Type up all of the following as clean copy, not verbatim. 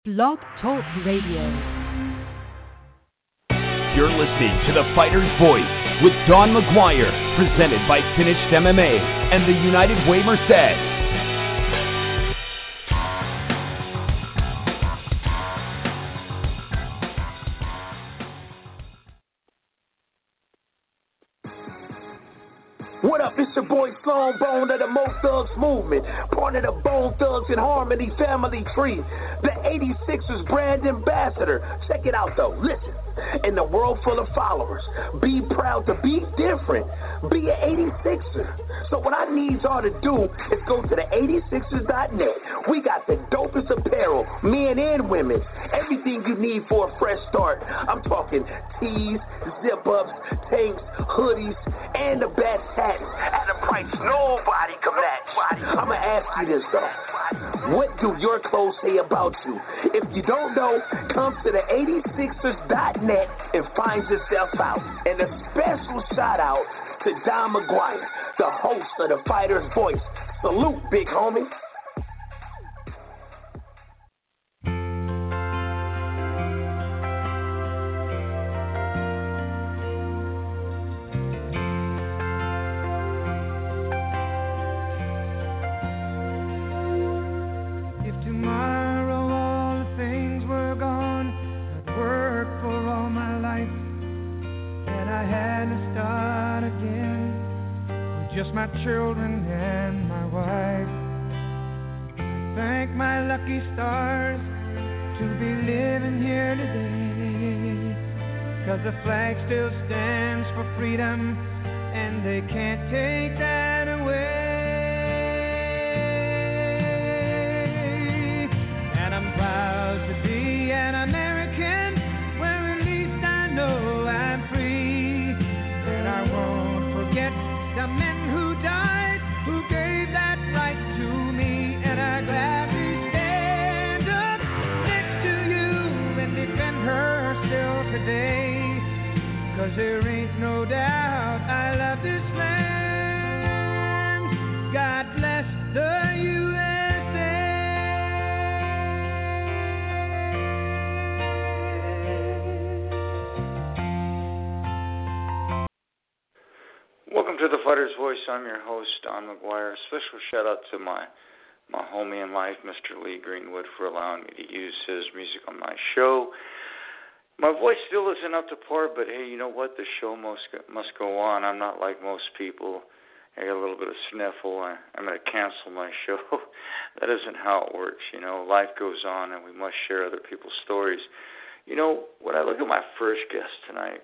Blog Talk Radio. You're listening to The Fighter's Voice with Don McGuire, presented by Finished MMA and the United Way Merced. What up, it's your boy Sloan Bone of the Mo Thugs Movement, part of the Bone Thugs and Harmony family tree, the 86ers brand ambassador. Check it out though, listen. In a world full of followers, be proud to be different, be an 86er. So what I need y'all to do is go to the 86ers.net. We got the dopest apparel, men and women, everything you need for a fresh start. I'm talking tees, zip-ups, tanks, hoodies, and the best hats at a price nobody can match. I'm going to ask you this though. What do your clothes say about you? If you don't know, come to the 86ers.net and find yourself out. And a special shout out to Don McGuire, the host of The Fighter's Voice. Salute, big homie. My children and my wife. Thank my lucky stars to be living here today, 'cause the flag still stands for freedom and they can't take that away. And I'm proud to be an American, where at least I know I'm free. And I won't forget the men who died, who gave that right to me, and I gladly stand up next to you and defend her still today, 'cause there ain't no doubt I love this land. God bless the USA. Welcome to The Fighter's Voice. I'm your host, Don McGuire. Special shout out to my homie in life, Mr. Lee Greenwood, for allowing me to use his music on my show. My voice still isn't up to par, but hey, you know what? The show must go on. I'm not like most people. I got a little bit of sniffle. I'm going to cancel my show. That isn't how it works. You know, life goes on, and we must share other people's stories. You know, when I look at my first guest tonight,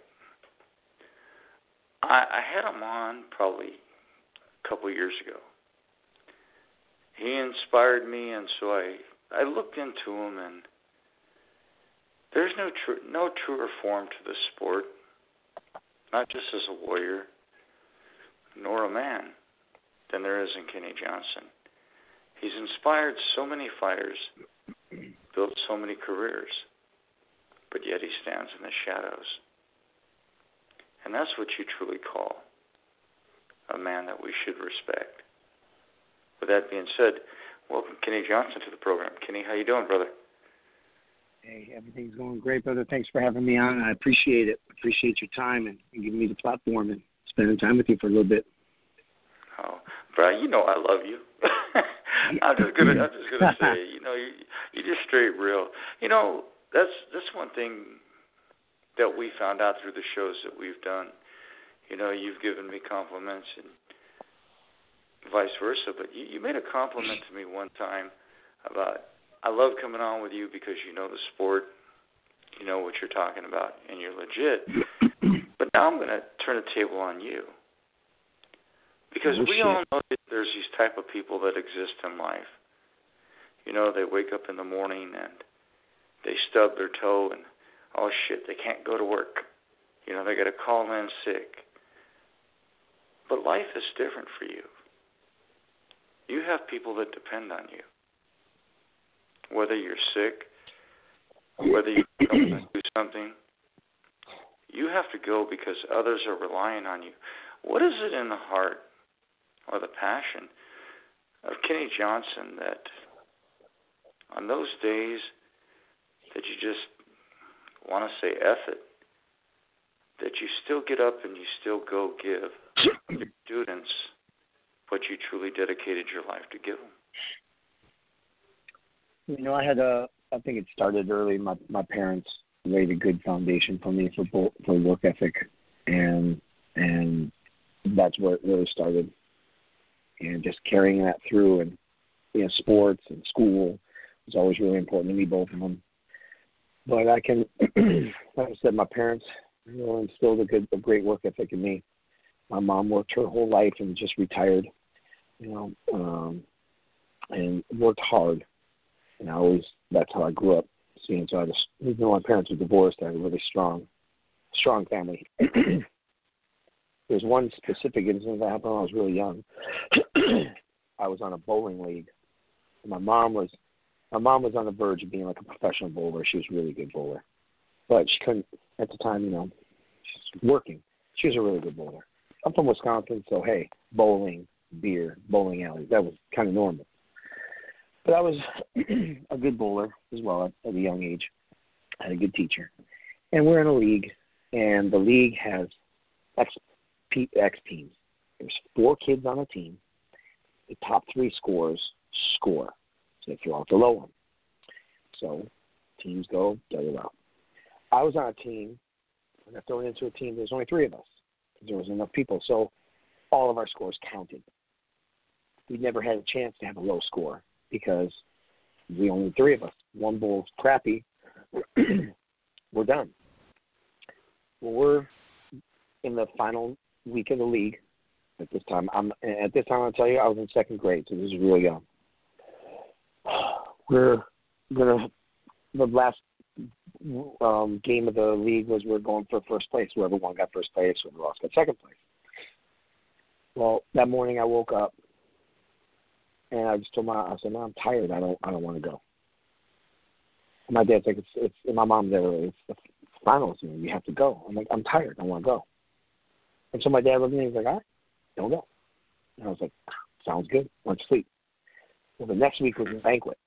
I had him on probably a couple years ago. He inspired me, and so I looked into him, and there's no truer form to this sport, not just as a warrior, nor a man, than there is in Kenny Johnson. He's inspired so many fighters, built so many careers, but yet he stands in the shadows. And that's what you truly call a man that we should respect. With that being said, welcome Kenny Johnson to the program. Kenny, how you doing, brother? Hey, everything's going great, brother. Thanks for having me on. I appreciate it. Appreciate your time and giving me the platform and spending time with you for a little bit. Oh, bro, you know I love you. I'm just gonna say, you know, you're just straight real. You know, that's one thing that we found out through the shows that we've done. You know, you've given me compliments and vice versa, but you made a compliment to me one time about, I love coming on with you because you know the sport, you know what you're talking about, and you're legit. But now I'm going to turn the table on you. Because we all know that there's these type of people that exist in life. You know, they wake up in the morning and they stub their toe and, oh, shit, they can't go to work. You know, they got to call in sick. But life is different for you. You have people that depend on you. Whether you're sick, whether you do something, you have to go because others are relying on you. What is it in the heart or the passion of Kenny Johnson that on those days want to say effort, that you still get up and you still go give your students what you truly dedicated your life to give them? You know, I think it started early. My parents laid a good foundation for me for work ethic, and that's where it really started. And just carrying that through, and sports and school was always really important to me, both of them. But I can, like I said, my parents instilled a great work ethic in me. My mom worked her whole life and just retired, and worked hard. And that's how I grew up. Seeing, so even though my parents were divorced, I had a really strong family. There's one specific incident that happened when I was really young. I was on a bowling league. And my mom was on the verge of being like a professional bowler. She was a really good bowler, but she couldn't at the time. She's working. She was a really good bowler. I'm from Wisconsin, so hey, bowling, beer, bowling alleys, that was kind of normal. But I was a good bowler as well at a young age. I had a good teacher. And we're in a league, and the league has X teams. There's 4 kids on a team. The top 3 scorers score. So they throw out the low one. So teams go the other route. I was on a team, and I thrown into a team. There's only 3 of us. There was enough people. So all of our scores counted. We never had a chance to have a low score, because we only 3 of us. One bowl's crappy. We're done. Well, we're in the final week of the league at this time. I'll tell you, I was in 2nd grade, so this is really young. The last game of the league was we're going for first place. Whoever won got first place, whoever lost got 2nd place. Well, that morning I woke up, and I just told I said, "No, I'm tired. I don't want to go." And my dad's like, "It's." And my mom's there. It's the finals. You have to go. I'm like, "I'm tired. I want to go." And so my dad looked at me. He's like, "All right, don't go." And I was like, "Sounds good. Went to sleep." Well, the next week was a banquet.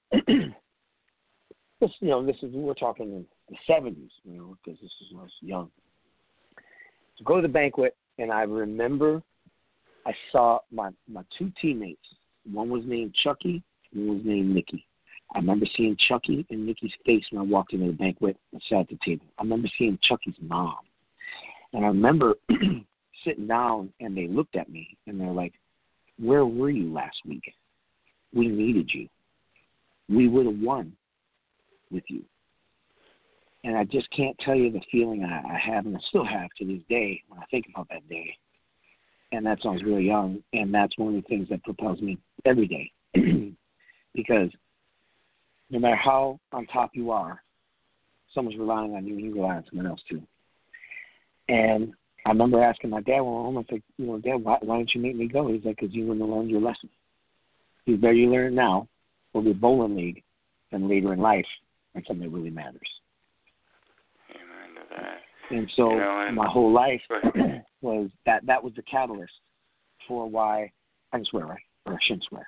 We're talking in the 70s, because this is when I was young. So go to the banquet, and I remember I saw my 2 teammates. One was named Chucky, and one was named Nicky. I remember seeing Chucky and Nicky's face when I walked into the banquet and sat at the table. I remember seeing Chucky's mom. And I remember sitting down, and they looked at me, and they're like, "Where were you last week? We needed you. We would have won with you." And I just can't tell you the feeling I have, and I still have to this day when I think about that day. And that's when I was really young, and that's one of the things that propels me every day. Because no matter how on top you are, someone's relying on you, and you rely on someone else too. And I remember asking my dad, I was like, "Dad, why didn't you make me go?" He's like, "Because you wouldn't have learned your lesson. He's better you learn it now, or the bowling league, than later in life, and something that really matters." Amen to that. And so my whole life was that was the catalyst for why I can swear, right? Or I shouldn't swear.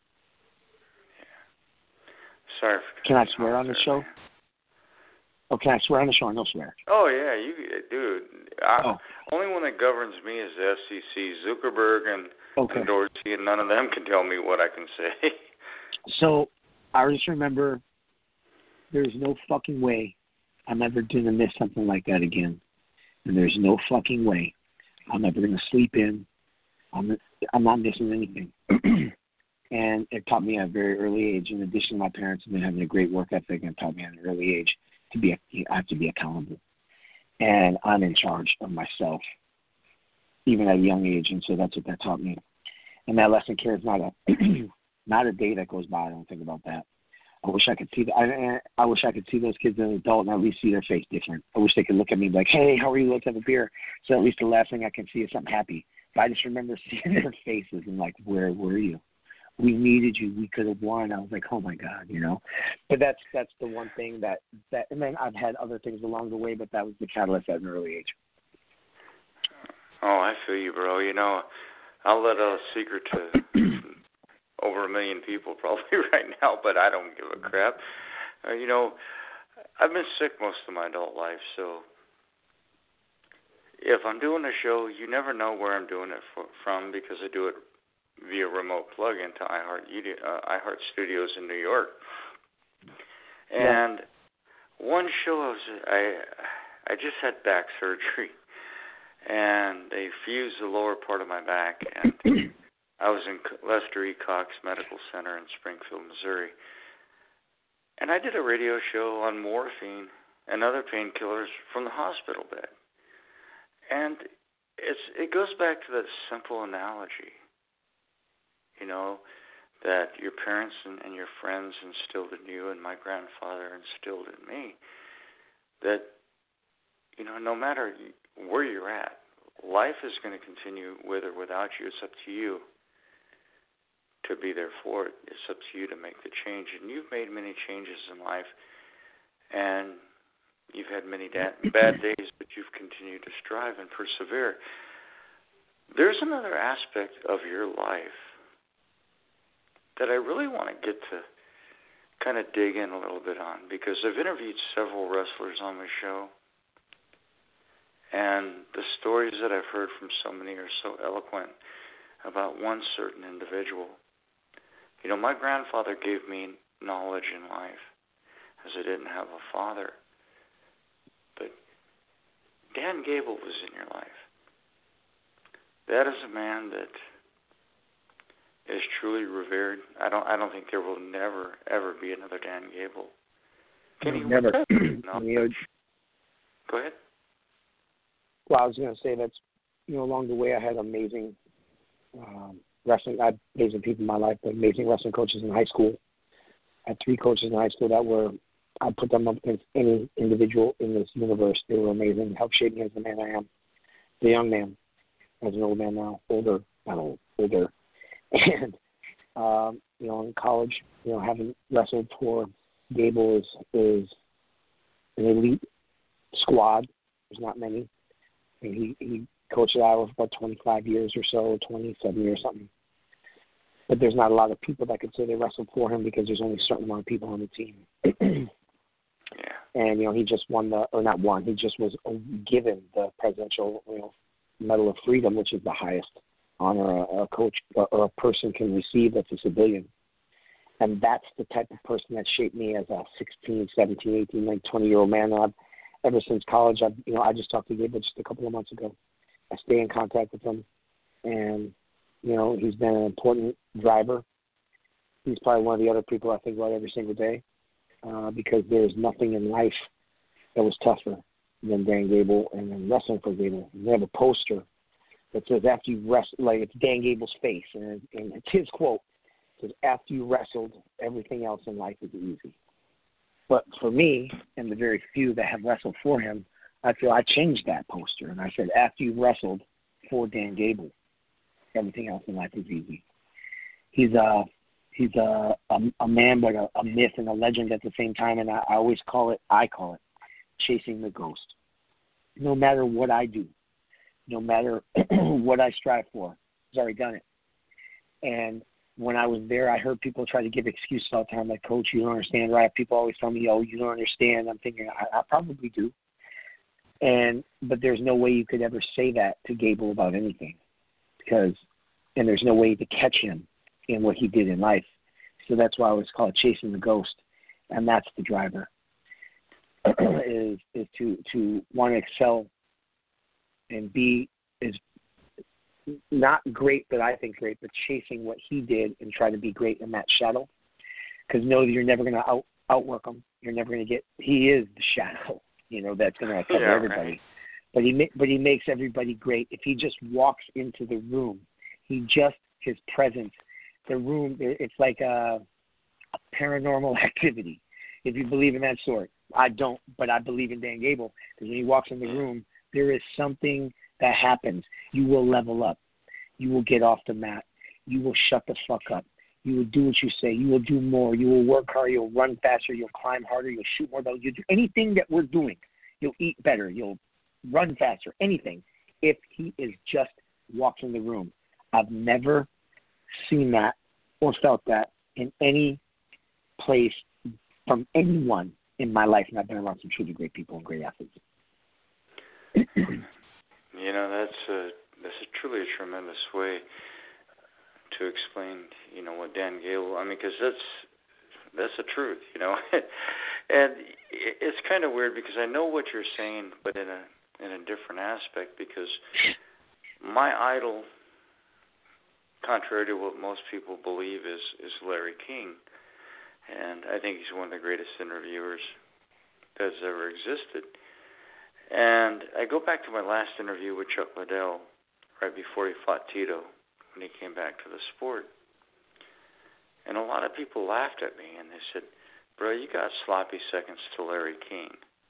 Yeah. Sorry. Can I swear on the show? Oh, can I swear on the show or no swear? Oh, yeah, dude. Only one that governs me is the FCC, Zuckerberg and Dorsey, and none of them can tell me what I can say. So I just remember there's no fucking way I'm ever going to miss something like that again. And there's no fucking way I'm ever going to sleep in. I'm not missing anything. And it taught me at a very early age, in addition to my parents have been having a great work ethic, and taught me at an early age I have to be accountable. And I'm in charge of myself, even at a young age. And so that's what that taught me. And that lesson carries not a day that goes by I don't think about that. I wish I could see I wish I could see those kids as an adult and at least see their face different. I wish they could look at me like, "Hey, how are you? Let's have a beer." So at least the last thing I can see is something happy. But I just remember seeing their faces and like, "Where were you? We needed you. We could have won." I was like, "Oh my God," But that's the one thing that and then I've had other things along the way, but that was the catalyst at an early age. Oh, I feel you, bro. I'll let a secret to over 1 million people probably right now, but I don't give a crap. I I've been sick most of my adult life, so if I'm doing a show, you never know where I'm doing it from because I do it via remote plug-in to iHeart Studios in New York. And one show I just had back surgery, and they fused the lower part of my back, and I was in Lester E. Cox Medical Center in Springfield, Missouri. And I did a radio show on morphine and other painkillers from the hospital bed. And it goes back to that simple analogy, that your parents and your friends instilled in you and my grandfather instilled in me, that, no matter where you're at, life is going to continue with or without you. It's up to you to be there for it. It's up to you to make the change. And you've made many changes in life, and you've had many bad days, but you've continued to strive and persevere. There's another aspect of your life that I really want to get to kind of dig in a little bit on, because I've interviewed several wrestlers on my show, and the stories that I've heard from so many are so eloquent about one certain individual. My grandfather gave me knowledge in life, as I didn't have a father. But Dan Gable was in your life. That is a man that is truly revered. I don't think there will never, ever be another Dan Gable. Never. Go ahead. Well, I was going to say that's, along the way I had amazing wrestling. I had amazing people in my life, but amazing wrestling coaches in high school. I had 3 coaches in high school that I put them up against any individual in this universe. They were amazing, helped shape me as the man I am, the young man, as an old man now, older. And, in college, having wrestled for Gable is an elite squad. There's not many. And he coached at Iowa for about 25 years or so, 27 years, something. But there's not a lot of people that could say they wrestled for him because there's only a certain amount of people on the team. And, he just he just was given the Presidential, Medal of Freedom, which is the highest honor a coach or a person can receive that's a civilian. And that's the type of person that shaped me as a 16, 17, 18, 20-year-old man. And ever since college, I just talked to Gabe just a couple of months ago. I stay in contact with him, and, he's been an important driver. He's probably one of the other people I think about every single day, because there's nothing in life that was tougher than Dan Gable and then wrestling for Gable. They have a poster that says, after you wrestle, like it's Dan Gable's face, and it's his quote. It says, after you wrestled, everything else in life is easy. But for me, and the very few that have wrestled for him, I feel I changed that poster, and I said, after you wrestled for Dan Gable, everything else in life is easy. He's a man, but a myth and a legend at the same time, and I call it chasing the ghost. No matter what I do, no matter what I strive for, he's already done it. And when I was there, I heard people try to give excuses all the time, like, Coach, you don't understand, right? People always tell me, you don't understand. I'm thinking, I probably do. But there's no way you could ever say that to Gable about anything, and there's no way to catch him in what he did in life. So that's why I always call it chasing the ghost, and that's the driver, is to want to excel and be is not great, but I think great, but chasing what he did and try to be great in that shadow, because know that you're never going to outwork him. You're never going to get. He is the shadow, that's going to cover everybody. Right. But he makes everybody great. If he just walks into the room, his presence, the room, it's like a paranormal activity. If you believe in that sort, I don't, but I believe in Dan Gable, because when he walks in the room, there is something that happens. You will level up. You will get off the mat. You will shut the fuck up. You will do what you say. You will do more. You will work harder. You'll run faster. You'll climb harder. You'll shoot more. You'll do anything that we're doing. You'll eat better. You'll run faster. Anything. If he is just walks in the room. I've never seen that or felt that in any place from anyone in my life, and I've been around some truly great people and great athletes. You know, that's truly a tremendous way to explain, you know, what Dan Gable. I mean, because that's the truth, you know. And it's kind of weird because I know what you're saying, but in a different aspect. Because my idol, contrary to what most people believe, is Larry King, and I think he's one of the greatest interviewers that's ever existed. And I go back to my last interview with Chuck Liddell right before he fought Tito when he came back to the sport. And a lot of people laughed at me, and they said, "Bro, you got sloppy seconds to Larry King."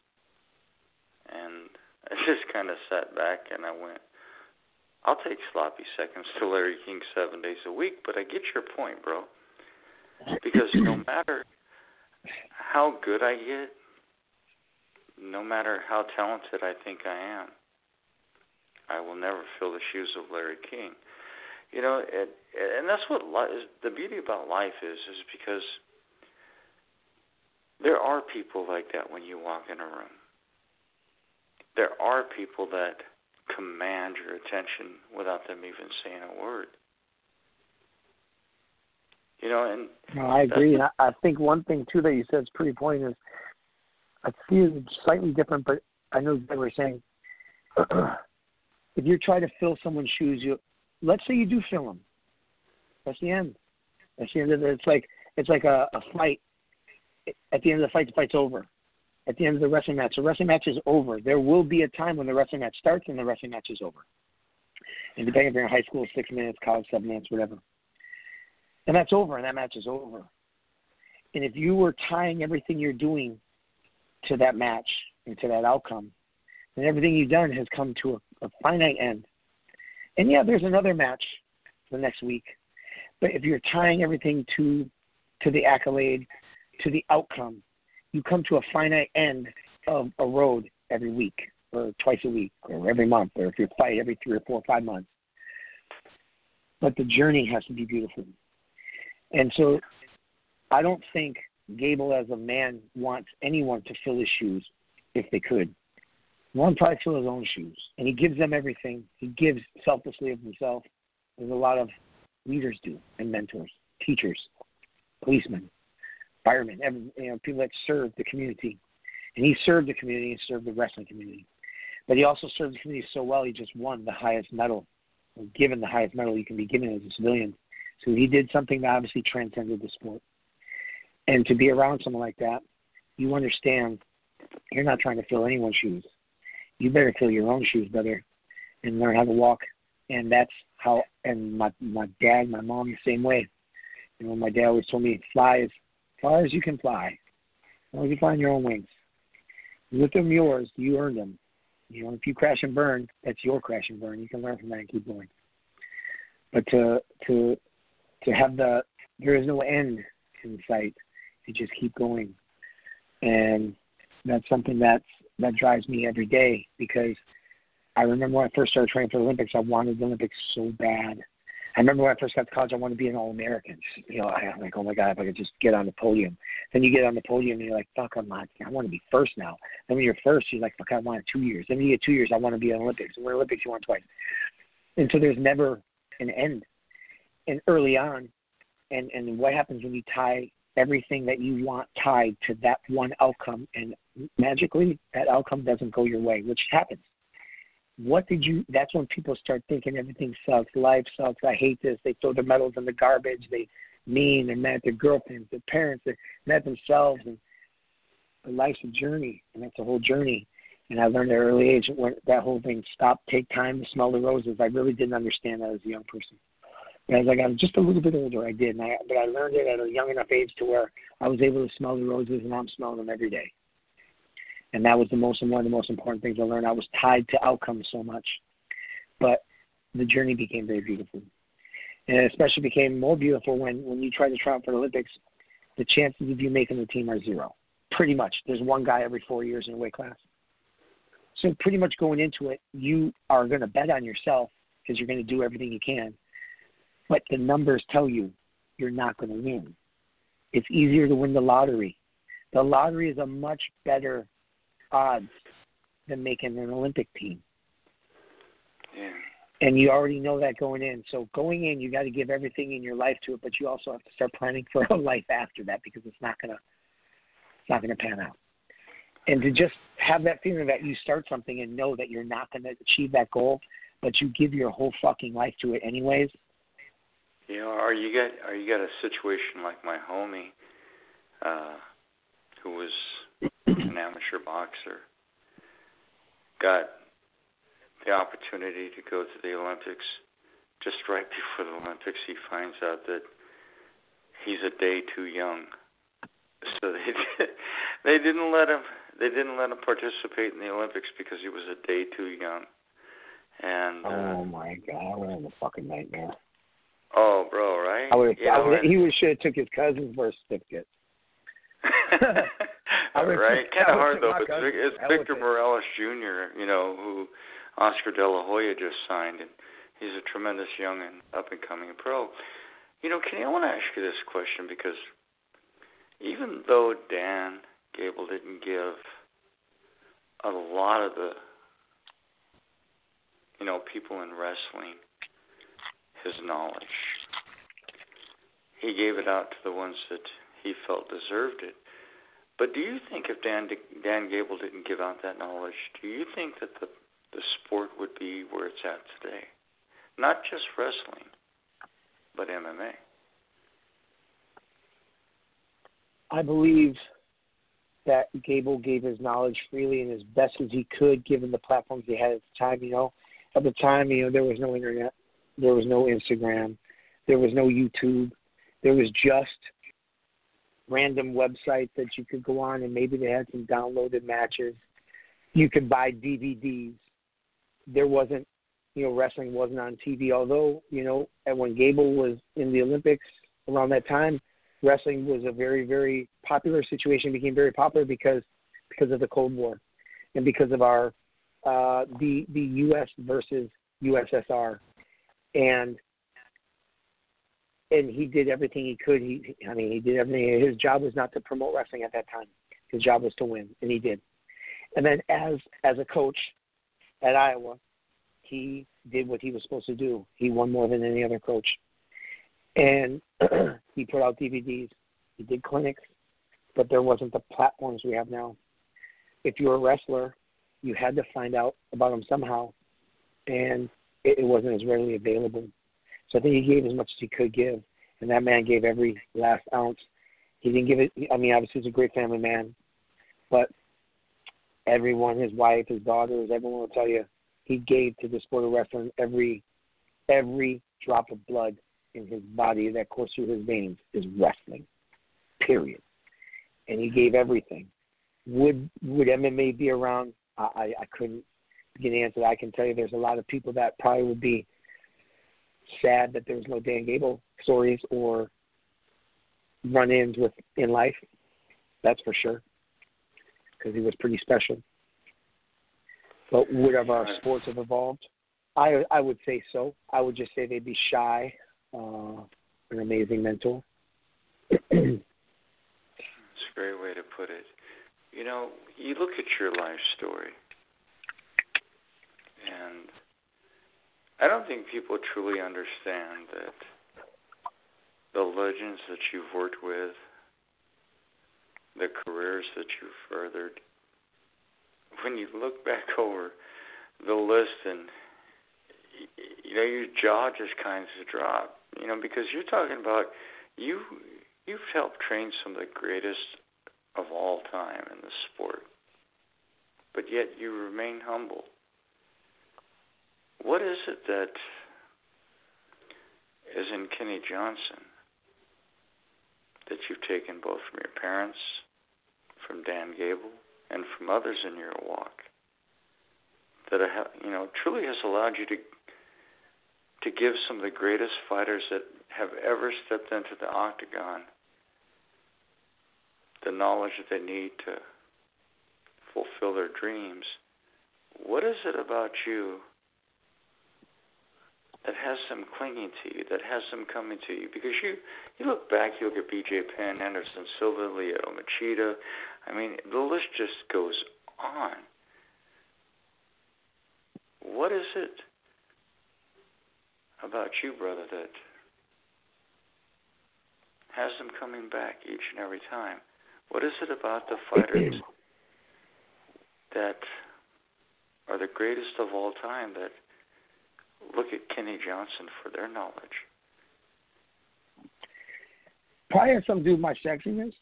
And I just kind of sat back and I went, I'll take sloppy seconds to Larry King 7 days a week, but I get your point, bro. Because no matter how good I get, no matter how talented I think I am, I will never fill the shoes of Larry King. You know, and that's what the beauty about life is because there are people like that when you walk in a room. There are people that command your attention without them even saying a word. You know, and no, I agree. And I think one thing too that you said is pretty poignant is I see it slightly different, but I know they were saying if you try to fill someone's shoes, let's say you do fill them. That's the end. That's the end of it. It's like a fight. At the end of the fight, the fight's over. At the end of the wrestling match, the wrestling match is over. There will be a time when the wrestling match starts and the wrestling match is over. And depending if you're in high school, 6 minutes, college, 7 minutes, whatever. And that's over, and that match is over. And if you were tying everything you're doing to that match and to that outcome, then everything you've done has come to a finite end. And, yeah, there's another match the next week. But if you're tying everything to the accolade, to the outcome, you come to a finite end of a road every week or twice a week or every month or if you fight every 3 or 4 or 5 months. But the journey has to be beautiful. And so I don't think Gable as a man wants anyone to fill his shoes if they could. He wants to probably fill his own shoes. And he gives them everything. He gives selflessly of himself. There's a lot of leaders do and mentors, teachers, policemen, firemen, people that serve the community. And he served the community and served the wrestling community. But he also served the community so well, he just won the highest medal, or given the highest medal you can be given as a civilian. So he did something that obviously transcended the sport. And to be around someone like that, you understand you're not trying to fill anyone's shoes. You better fill your own shoes, brother, and learn how to walk. And that's how, and my dad, my mom, the same way. You know, my dad always told me, fly as far as you can fly. As long as you find your own wings. With them yours, you earned them. You know, if you crash and burn, that's your crash and burn. You can learn from that and keep going. But to have there is no end in sight. You just keep going. And that's something that drives me every day because I remember when I first started training for the Olympics, I wanted the Olympics so bad. I remember when I first got to college, I wanted to be an All-American. You know, I'm like, oh, my God, if I could just get on the podium. Then you get on the podium, and you're like, fuck, I want to be first now. Then when you're first, you're like, fuck, I want 2 years. Then when you get 2 years, I want to be in the Olympics. And when Olympics, you want twice. And so there's never an end. And early on, and what happens when you tie everything that you want tied to that one outcome, and magically that outcome doesn't go your way, which happens. That's when people start thinking everything sucks, life sucks, I hate this. They throw their medals in the garbage. They're mad at their girlfriends, their parents, they're mad at themselves. And life's a journey, and that's a whole journey. And I learned at an early age when that whole thing, stop, take time to smell the roses. I really didn't understand that as a young person. And as I got just a little bit older, I did. But I learned it at a young enough age to where I was able to smell the roses, and I'm smelling them every day. And that was one of the most important things I learned. I was tied to outcomes so much. But the journey became very beautiful. And it especially became more beautiful when you try to try out for the Olympics, the chances of you making the team are 0. Pretty much. There's one guy every 4 years in a weight class. So pretty much going into it, you are going to bet on yourself because you're going to do everything you can. But the numbers tell you you're not going to win. It's easier to win the lottery The lottery is a much better odds than making an Olympic team. Yeah. And you already know that going in. So going in, you got to give everything in your life to it, but you also have to start planning for a life after that because it's not gonna pan out. And to just have that feeling that you start something and know that you're not going to achieve that goal, but you give your whole fucking life to it anyways. You know, or you got a situation like my homie, who was an amateur boxer, got the opportunity to go to the Olympics. Just right before the Olympics, he finds out that he's a day too young. So they didn't let him participate in the Olympics because he was a day too young. And oh my God, I would have a fucking nightmare. Oh, bro, right? He should have took his cousin's birth certificate. Right, kind of hard though. But it's Victor Morales Jr. You know, who Oscar De La Hoya just signed, and he's a tremendous young and up and coming pro. You know, Kenny, I want to ask you this question because even though Dan Gable didn't give a lot of the, you know, people in wrestling his knowledge, he gave it out to the ones that he felt deserved it. But do you think if Dan Gable didn't give out that knowledge, do you think that the sport would be where it's at today? Not just wrestling, but MMA. I believe that Gable gave his knowledge freely and as best as he could, given the platforms he had at the time. You know, at the time, you know, there was no internet, there was no Instagram, there was no YouTube, there was just random websites that you could go on and maybe they had some downloaded matches. You could buy DVDs. There wasn't, you know, wrestling wasn't on TV. Although, you know, and when Gable was in the Olympics around that time, wrestling was a very, very popular situation. It became very popular because of the Cold War and because of our the U.S. versus USSR, and he did everything he could. He did everything. His job was not to promote wrestling at that time. His job was to win, and he did. And then as a coach at Iowa, he did what he was supposed to do. He won more than any other coach. And he put out DVDs. He did clinics, but there wasn't the platforms we have now. If you were a wrestler, you had to find out about him somehow, and it wasn't as readily available. So I think he gave as much as he could give, and that man gave every last ounce. He didn't give it. I mean, obviously he's a great family man, but everyone, his wife, his daughters, everyone will tell you he gave to the sport of wrestling every drop of blood in his body that coursed through his veins is wrestling, period. And he gave everything. Would MMA be around? I couldn't begin to answer that. I can tell you there's a lot of people that probably would be sad that there was no Dan Gable stories or run-ins in life. That's for sure, because he was pretty special. But would our sports have evolved? I would say so. I would just say they'd be shy. An amazing mentor. That's a great way to put it. You know, you look at your life story, and I don't think people truly understand that the legends that you've worked with, the careers that you've furthered, when you look back over the list and, you know, your jaw just kind of drops, you know, because you're talking about you've helped train some of the greatest of all time in the sport, but yet you remain humble. What is it that is in Kenny Johnson that you've taken both from your parents, from Dan Gable, and from others in your walk that truly has allowed you to give some of the greatest fighters that have ever stepped into the octagon the knowledge that they need to fulfill their dreams? What is it about you that has them clinging to you, that has them coming to you. Because you look back, you look at B.J. Penn, Anderson Silva, Lyoto Machida. I mean, the list just goes on. What is it about you, brother, that has them coming back each and every time? What is it about the fighters that are the greatest of all time that look at Kenny Johnson for their knowledge? Probably has something to do with my sexiness.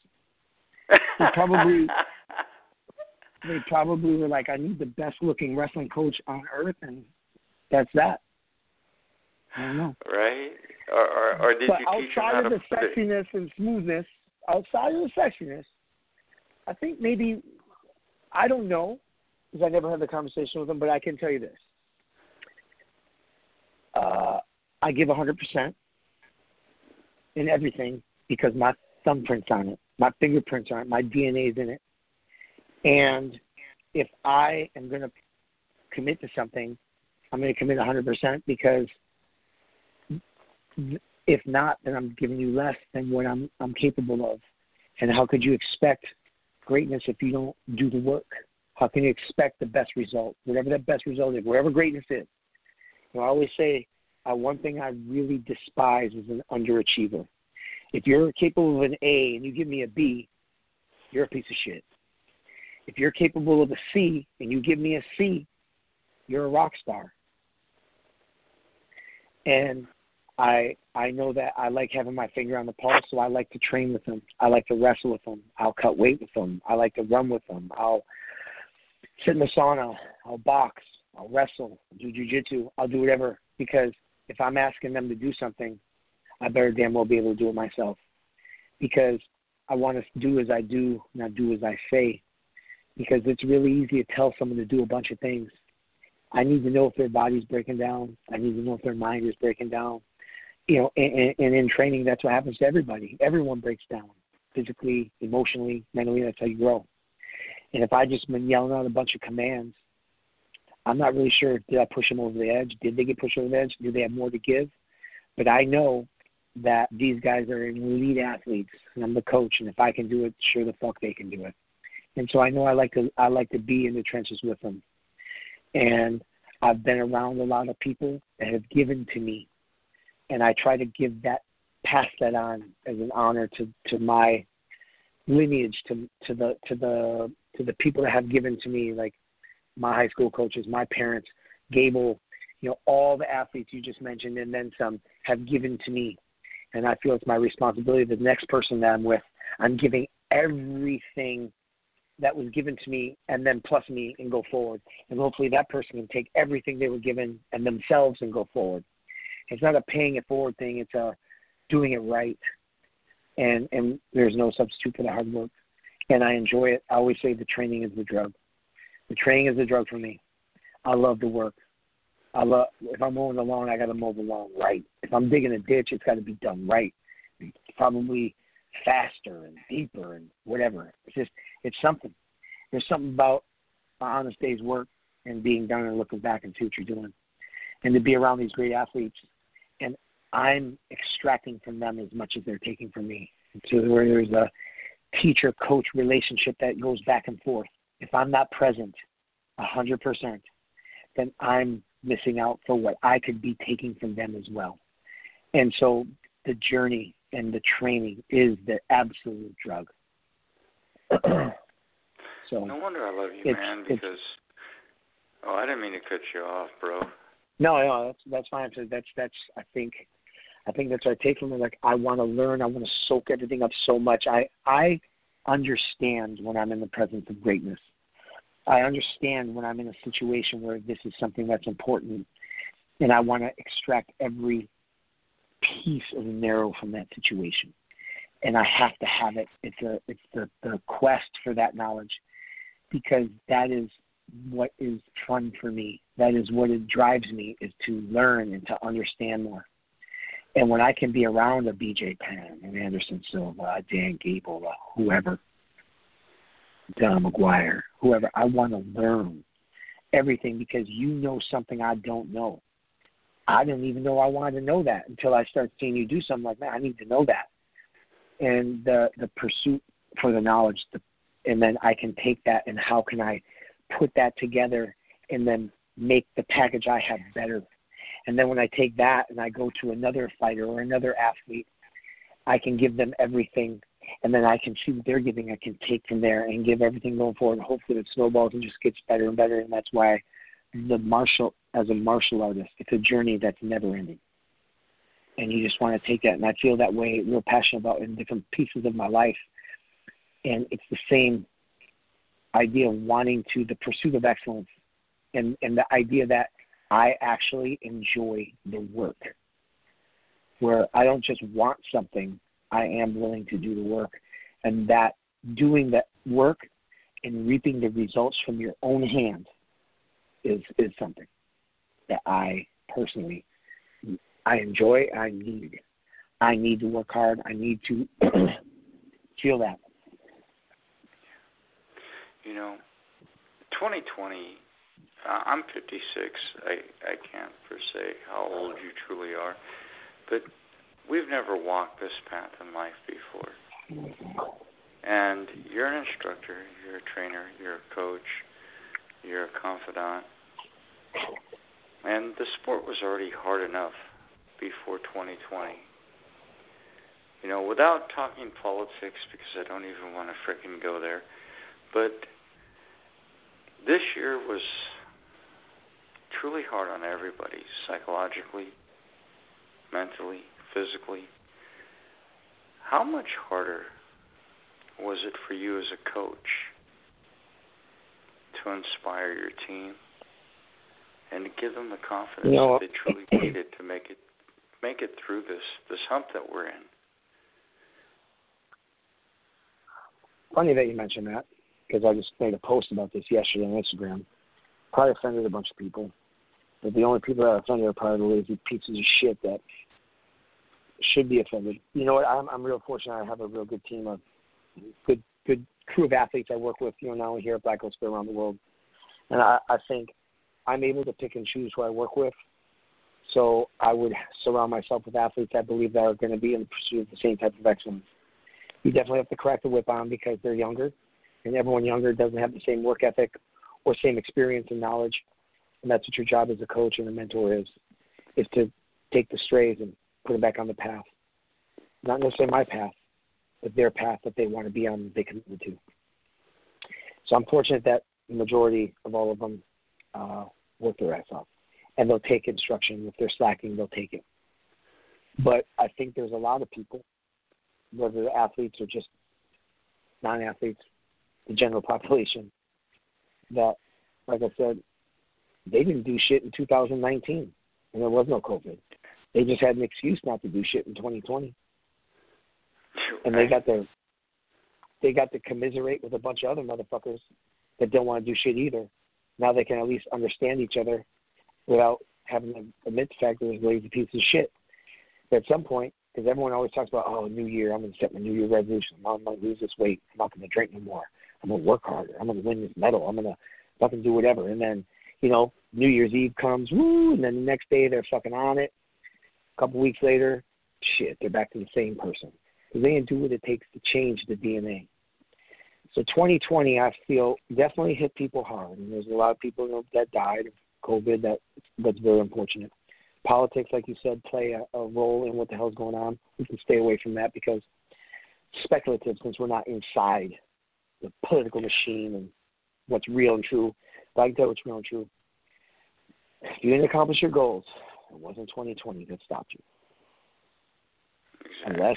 They probably were like, I need the best-looking wrestling coach on earth, and that's that. I don't know. Right? Or did you teach them how to put it? Outside of the sexiness and smoothness, outside of the sexiness, I think maybe, I don't know, because I never had the conversation with them, but I can tell you this. I give 100% in everything because my thumbprint's on it, my fingerprints on it, my DNA's in it. And if I am going to commit to something, I'm going to commit 100% because if not, then I'm giving you less than what I'm capable of. And how could you expect greatness if you don't do the work? How can you expect the best result, whatever that best result is, wherever greatness is? You know, I always say one thing I really despise is an underachiever. If you're capable of an A and you give me a B, you're a piece of shit. If you're capable of a C and you give me a C, you're a rock star. And I know that I like having my finger on the pulse, so I like to train with them. I like to wrestle with them. I'll cut weight with them. I like to run with them. I'll sit in the sauna. I'll box. I'll wrestle. I'll do jiu-jitsu. I'll do whatever, because if I'm asking them to do something, I better damn well be able to do it myself, because I want to do as I do, not do as I say, because it's really easy to tell someone to do a bunch of things. I need to know if their body's breaking down. I need to know if their mind is breaking down. You know, and in training, that's what happens to everybody. Everyone breaks down physically, emotionally, mentally. That's how you grow. And if I just been yelling out a bunch of commands, I'm not really sure, did I push them over the edge? Did they get pushed over the edge? Do they have more to give? But I know that these guys are elite athletes, and I'm the coach, and if I can do it, sure the fuck they can do it. And so I know I like to be in the trenches with them. And I've been around a lot of people that have given to me, and I try to pass that on as an honor to my lineage, to the people that have given to me, like my high school coaches, my parents, Gable, you know, all the athletes you just mentioned, and then some, have given to me. And I feel it's my responsibility, the next person that I'm with, I'm giving everything that was given to me and then plus me and go forward. And hopefully that person can take everything they were given and themselves and go forward. It's not a paying it forward thing. It's a doing it right. And there's no substitute for the hard work. And I enjoy it. I always say the training is the drug. The training is the drug for me. I love the work. If I'm mowing the lawn, I got to mow the lawn right. If I'm digging a ditch, it's got to be done right. Probably faster and deeper and whatever. It's something. There's something about an honest day's work and being done and looking back and see what you're doing. And to be around these great athletes, and I'm extracting from them as much as they're taking from me. So where there's a teacher-coach relationship that goes back and forth. If I'm not present 100%, then I'm missing out for what I could be taking from them as well. And so the journey and the training is the absolute drug. So no wonder I love you, man, because I didn't mean to cut you off, bro. No, that's fine. So that's I think that's what I take from it. Like, I want to learn, I want to soak everything up so much. I understand when I'm in the presence of greatness. I understand when I'm in a situation where this is something that's important, and I want to extract every piece of the marrow from that situation. And I have to have it. It's the quest for that knowledge, because that is what is fun for me. That is what it drives me, is to learn and to understand more. And when I can be around a B.J. Penn, an Anderson Silva, Dan Gable, whoever, Don McGuire, whoever, I want to learn everything, because you know something I don't know. I didn't even know I wanted to know that until I started seeing you do something like that. I need to know that. And the pursuit for the knowledge, and then I can take that and how can I put that together and then make the package I have better. And then when I take that and I go to another fighter or another athlete, I can give them everything, and then I can see what they're giving. I can take from there and give everything going forward. And hopefully it snowballs and just gets better and better. And that's why as a martial artist, it's a journey that's never ending. And you just want to take that. And I feel that way, real passionate about in different pieces of my life. And it's the same idea of wanting to, the pursuit of excellence, and the idea that I actually enjoy the work, where I don't just want something, I am willing to do the work. And that doing that work and reaping the results from your own hand is something that I personally, I enjoy, I need. I need to work hard. I need to feel that. 2020, I'm 56. I can't per se how old you truly are, but we've never walked this path in life before. And you're an instructor, you're a trainer, you're a coach, you're a confidant. And the sport was already hard enough before 2020. Without talking politics, because I don't even want to frickin' go there, but this year was truly hard on everybody, psychologically, mentally, physically. How much harder was it for you as a coach to inspire your team and to give them the confidence that they truly needed to make it through this hump that we're in? Funny that you mentioned that, because I just made a post about this yesterday on Instagram. Probably offended a bunch of people. But the only people that are offended are probably the lazy pieces of shit that should be offended. You know what? I'm real fortunate. I have a real good team of good crew of athletes I work with, not only here at Black Oaks, but around the world. And I think I'm able to pick and choose who I work with. So I would surround myself with athletes I believe that are going to be in the pursuit of the same type of excellence. You definitely have to crack the whip on because they're younger, and everyone younger doesn't have the same work ethic or same experience and knowledge. And that's what your job as a coach and a mentor is to take the strays and put them back on the path. Not necessarily my path, but their path that they want to be on, they committed to. So I'm fortunate that the majority of all of them work their ass off. And they'll take instruction. If they're slacking, they'll take it. But I think there's a lot of people, whether they're athletes or just non-athletes, the general population, that, like I said, they didn't do shit in 2019, and there was no COVID. They just had an excuse not to do shit in 2020. And they got to commiserate with a bunch of other motherfuckers that don't want to do shit either. Now they can at least understand each other without having to admit the fact that they're lazy pieces of shit. But at some point, because everyone always talks about, New Year, I'm going to set my New Year resolution. I'm going to lose this weight. I'm not going to drink no more. I'm going to work harder. I'm going to win this medal. I'm going to fucking do whatever. And then, New Year's Eve comes, woo, and then the next day they're fucking on it. A couple weeks later, shit, they're back to the same person. Because they didn't do what it takes to change the DNA. So 2020, I feel, definitely hit people hard. And there's a lot of people that died of COVID. That's very unfortunate. Politics, like you said, play a role in what the hell's going on. We can stay away from that because it's speculative since we're not inside the political machine and what's real and true. But I can tell what's real and true. If you didn't accomplish your goals, it wasn't 2020 that stopped you. Unless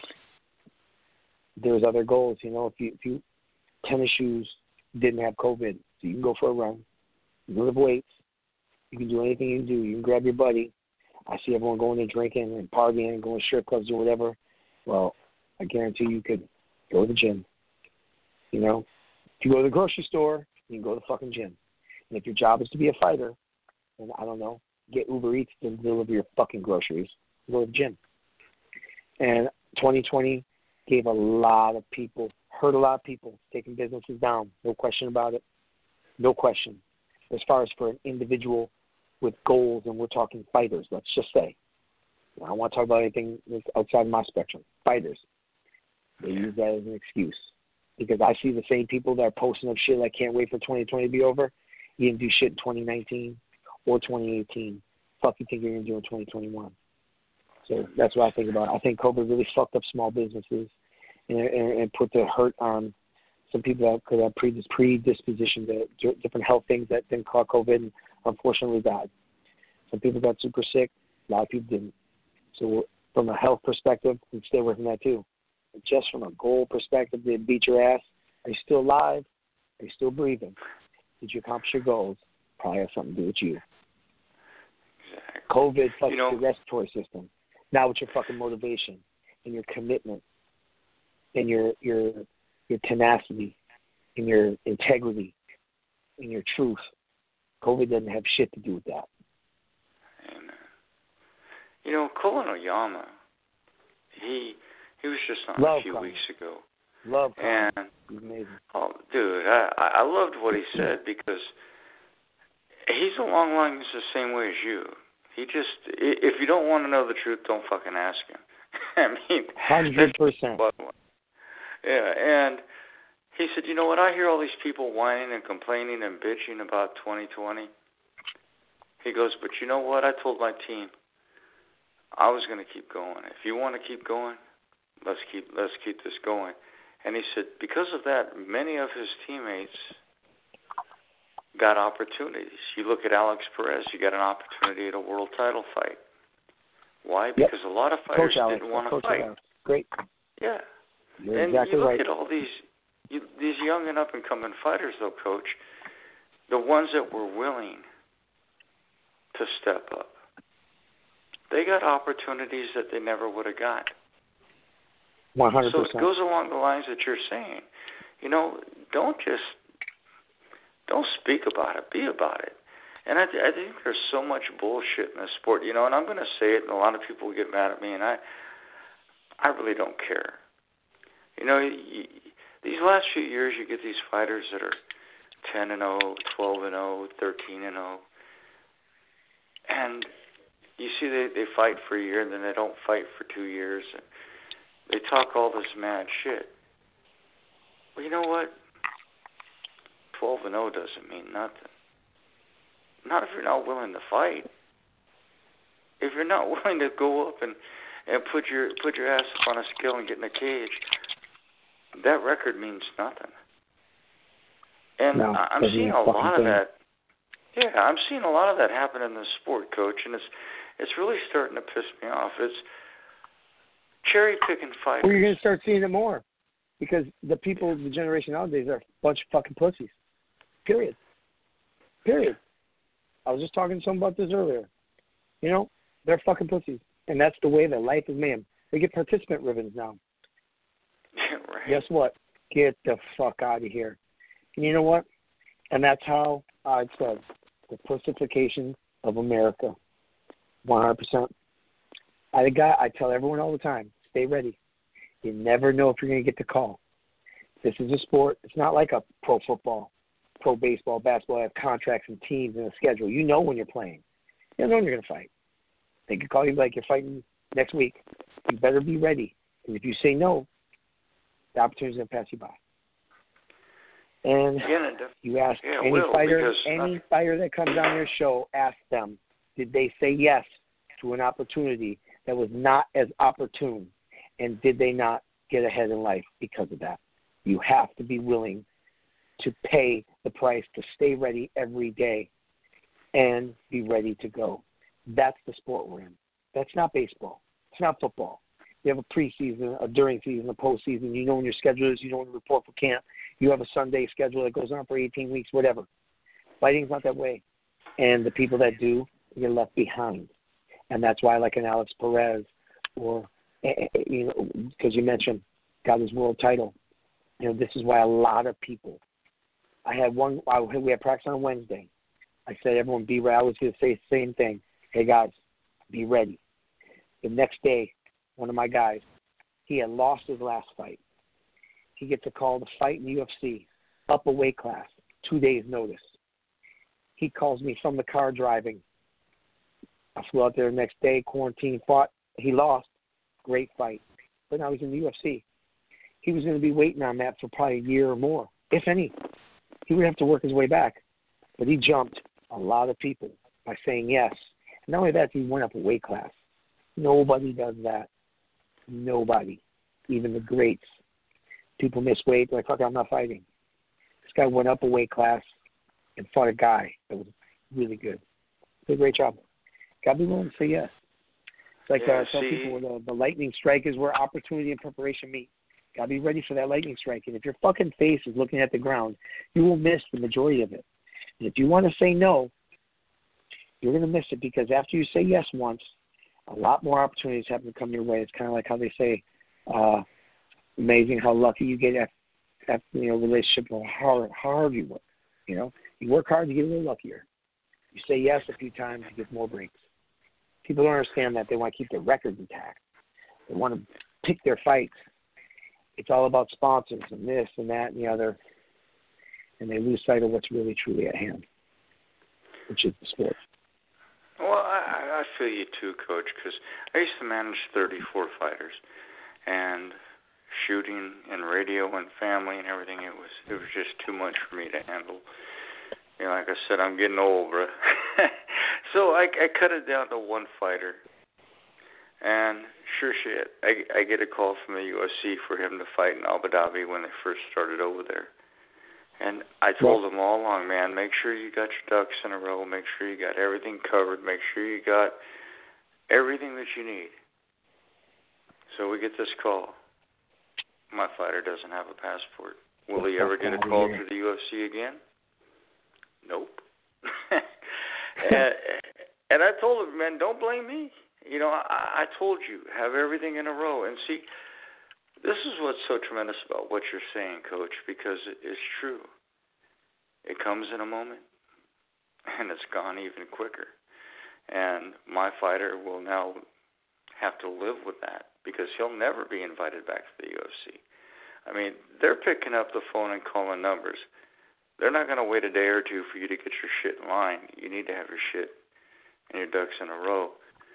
there's other goals. If you tennis shoes didn't have COVID, so you can go for a run, you can lift weights, you can do anything you can do. You can grab your buddy. I see everyone going and drinking and partying and going to strip clubs or whatever. Well, I guarantee you could go to the gym. If you go to the grocery store, you can go to the fucking gym. And if your job is to be a fighter, then I don't know, get Uber Eats to deliver your fucking groceries. Go to the gym. And 2020 gave a lot of people, hurt a lot of people, taking businesses down. No question about it. No question. As far as for an individual with goals, and we're talking fighters, let's just say. I don't want to talk about anything that's outside my spectrum. Fighters. They use that as an excuse. Because I see the same people that are posting up shit like can't wait for 2020 to be over. You didn't do shit in 2019 or 2018. Fuck you think you're going to do in 2021. So that's what I think about. I think COVID really fucked up small businesses and put the hurt on some people that could have predisposition to different health things that then caught COVID and unfortunately died. Some people got super sick. A lot of people didn't. So from a health perspective, we stay away from that too. But just from a goal perspective, they beat your ass. Are you still alive? Are you still breathing? Did you accomplish your goals? Probably has something to do with you. Exactly. COVID fucks your respiratory system. Now with your fucking motivation and your commitment and your tenacity and your integrity and your truth. COVID doesn't have shit to do with that. Amen. Colin Oyama, he was just on a few weeks ago. Love Colin. And, he's amazing. Oh, dude, I loved what he said because he's along lines the same way as you. He just, if you don't want to know the truth, don't fucking ask him. I mean, 100%. Yeah, and he said, you know what, I hear all these people whining and complaining and bitching about 2020. He goes, but you know what, I told my team I was going to keep going. If you want to keep going, let's keep this going. And he said, because of that, many of his teammates got opportunities. You look at Alex Perez, you got an opportunity at a world title fight. Why? Because a lot of fighters didn't want to fight. Alex. Great. Yeah. You're and exactly you look right. at all these young and up-and-coming fighters, though, Coach, the ones that were willing to step up, they got opportunities that they never would have got. 100%. So it goes along the lines that you're saying. Don't speak about it. Be about it. And I think there's so much bullshit in this sport, and I'm going to say it, and a lot of people will get mad at me, and I really don't care. These last few years, you get these fighters that are 10-0, 12-0, 13-0, and you see they fight for a year, and then they don't fight for 2 years, and they talk all this mad shit. Well, you know what? 12-0 doesn't mean nothing. Not if you're not willing to fight. If you're not willing to go up and put your ass up on a scale and get in a cage, that record means nothing. And no, I'm seeing a lot of that. Yeah, I'm seeing a lot of that happen in the sport, Coach, and it's really starting to piss me off. It's cherry picking fighters. Well, you're going to start seeing it more because the people, the generation nowadays, are a bunch of fucking pussies. Period. I was just talking to someone about this earlier. They're fucking pussies, and that's the way that life is made. They get participant ribbons now. Right. Guess what? Get the fuck out of here. And you know what? And that's how I said the pussification of America. 100%. I tell everyone all the time, stay ready. You never know if you're going to get the call. This is a sport. It's not like a pro football, pro baseball, basketball. Have contracts and teams and a schedule. You know when you're playing. You know when you're going to fight. They could call you like you're fighting next week. You better be ready. And if you say no, the opportunity's going to pass you by. And you ask any fighter that comes on your show, ask them, did they say yes to an opportunity that was not as opportune? And did they not get ahead in life because of that? You have to be willing to pay the price to stay ready every day and be ready to go. That's the sport we're in. That's not baseball. It's not football. You have a preseason, a during season, a postseason. You know when your schedule is. You know when you report for camp. You have a Sunday schedule that goes on for 18 weeks, whatever. Fighting's not that way. And the people that do get left behind. And that's why, like an Alex Perez, or, because you mentioned got his world title. This is why a lot of people. We had practice on Wednesday. I said, everyone be ready. I was going to say the same thing. Hey, guys, be ready. The next day, one of my guys, he had lost his last fight. He gets a call to fight in the UFC, up a weight class, 2 days' notice. He calls me from the car driving I flew out there the next day, quarantine, fought. He lost. Great fight. But now he's in the UFC. He was going to be waiting on that for probably a year or more, if any. He would have to work his way back. But he jumped a lot of people by saying yes. And not only that, he went up a weight class. Nobody does that. Nobody. Even the greats. People miss weight. They're like, fuck, I'm not fighting. This guy went up a weight class and fought a guy that was really good. Did a great job. Got to be willing to say yes. It's like I tell people, the lightning strike is where opportunity and preparation meet. Got to be ready for that lightning strike. And if your fucking face is looking at the ground, you will miss the majority of it. And if you want to say no, you're going to miss it, because after you say yes once, a lot more opportunities happen to come your way. It's kind of like how they say, amazing how lucky you get after relationship, or how hard you work. You work hard, you get a little luckier. You say yes a few times, you get more breaks. People don't understand that. They want to keep their records intact. They want to pick their fights. It's all about sponsors and this and that and the other, and they lose sight of what's really truly at hand, which is the sport. Well, I feel you too, Coach, because I used to manage 34 fighters, and shooting and radio and family and everything, it was just too much for me to handle. Like I said, I'm getting old, bro. So I cut it down to one fighter. And sure shit, I get a call from the UFC for him to fight in Abu Dhabi when they first started over there. And I told them all along, man, make sure you got your ducks in a row, make sure you got everything covered, make sure you got everything that you need. So we get this call. My fighter doesn't have a passport. Will he ever get a call to the UFC again? Nope. And I told him, man, don't blame me. I told you, have everything in a row. And see, this is what's so tremendous about what you're saying, Coach, because it's true. It comes in a moment, and it's gone even quicker. And my fighter will now have to live with that, because he'll never be invited back to the UFC. I mean, they're picking up the phone and calling numbers. They're not going to wait a day or two for you to get your shit in line. You need to have your shit and your ducks in a row.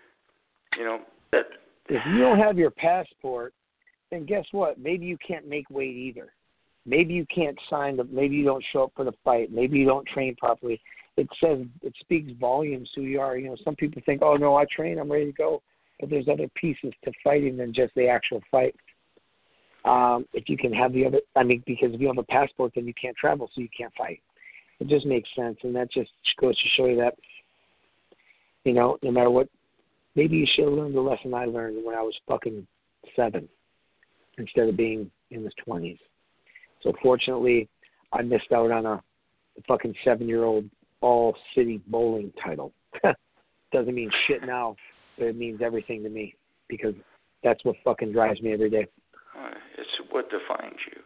If you don't have your passport, then guess what? Maybe you can't make weight either. Maybe you can't maybe you don't show up for the fight. Maybe you don't train properly. It speaks volumes who you are. Some people think, oh, no, I train, I'm ready to go. But there's other pieces to fighting than just the actual fight. If you can have because if you have a passport, then you can't travel, so you can't fight. It just makes sense, and that just goes to show you that, no matter what, maybe you should have learned the lesson I learned when I was fucking 7 instead of being in his 20s. So fortunately, I missed out on a fucking 7-year-old all-city bowling title. Doesn't mean shit now, but it means everything to me, because that's what fucking drives me every day. It's what defines you.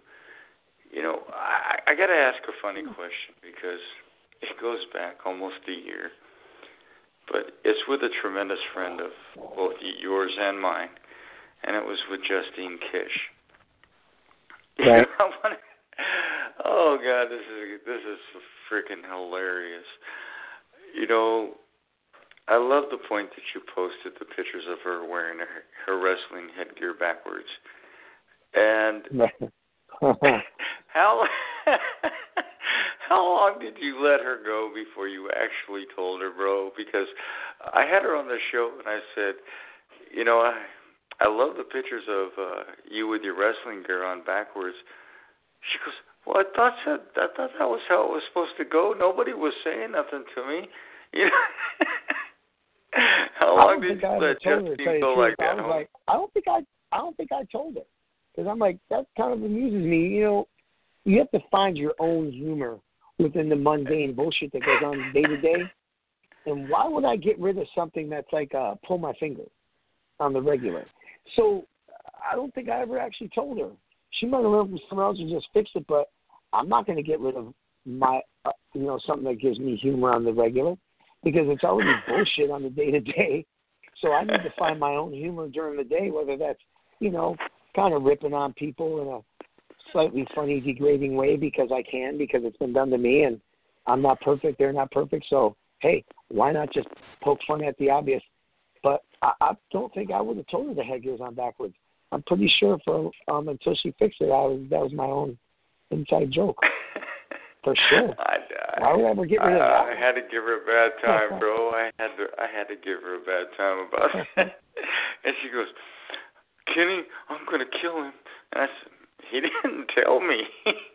I got to ask a funny question, because it goes back almost a year. But it's with a tremendous friend of both yours and mine, and it was with Justine Kish. Right. Oh God, this is freaking hilarious. I love the point that you posted the pictures of her wearing her wrestling headgear backwards. And how long did you let her go before you actually told her, bro? Because I had her on the show, and I said, I love the pictures of you with your wrestling gear on backwards. She goes, well, I thought that was how it was supposed to go. Nobody was saying nothing to me. How long did you let Justine go like that? I don't think I told her. Because I'm like, that kind of amuses me. You have to find your own humor within the mundane bullshit that goes on day to day. And why would I get rid of something that's like pull my finger on the regular? So I don't think I ever actually told her. She might have learned from someone else and just fixed it, but I'm not going to get rid of my, something that gives me humor on the regular, because it's already bullshit on the day to day. So I need to find my own humor during the day, whether that's, kind of ripping on people in a slightly funny, degrading way because I can, because it's been done to me, and I'm not perfect, they're not perfect. So, hey, why not just poke fun at the obvious? But I don't think I would have told her the headgear was on backwards. I'm pretty sure until she fixed it, that was my own inside joke. For sure. Why would I ever get rid of that? I had to give her a bad time, bro. I had to give her a bad time about it. And she goes, Kenny, I'm going to kill him. And I said, he didn't tell me.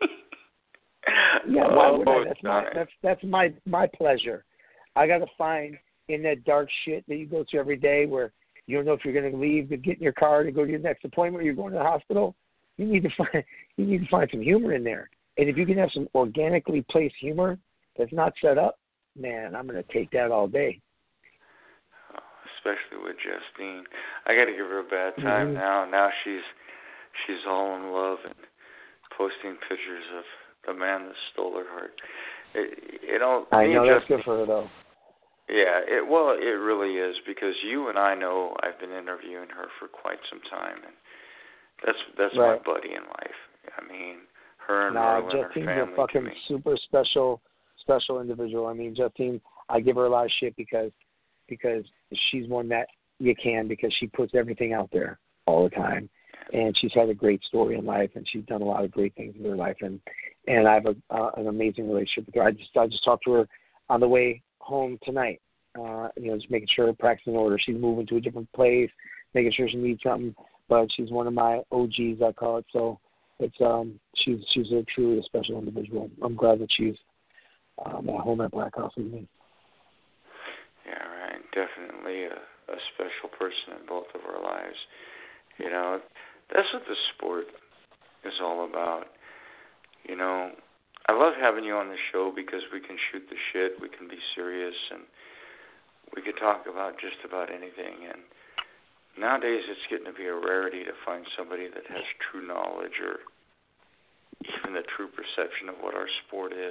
Yeah, why would I? That's my pleasure. I got to find in that dark shit that you go through every day where you don't know if you're going to leave to get in your car to go to your next appointment or you're going to the hospital. You need to find some humor in there. And if you can have some organically placed humor that's not set up, man, I'm going to take that all day. Especially with Justine. I got to give her a bad time now. Now she's all in love and posting pictures of the man that stole her heart. I know that's good for her, though. Yeah, it really is, because you and I know I've been interviewing her for quite some time, and that's right. My buddy in life. I mean, her and Merlin, Justine's her family, a fucking super special individual. I mean, Justine, I give her a lot of shit because she's one that you can, because she puts everything out there all the time, and she's had a great story in life, and she's done a lot of great things in her life, and I have an amazing relationship with her. I just talked to her on the way home tonight, just making sure her practice in order. She's moving to a different place, making sure she needs something, but she's one of my OGs, I call it. So it's she's a truly special individual. I'm glad that she's at home at Black House with me. Yeah, right. Definitely a special person in both of our lives. That's what the sport is all about. I love having you on the show because we can shoot the shit, we can be serious, and we can talk about just about anything. And nowadays it's getting to be a rarity to find somebody that has true knowledge or even the true perception of what our sport is.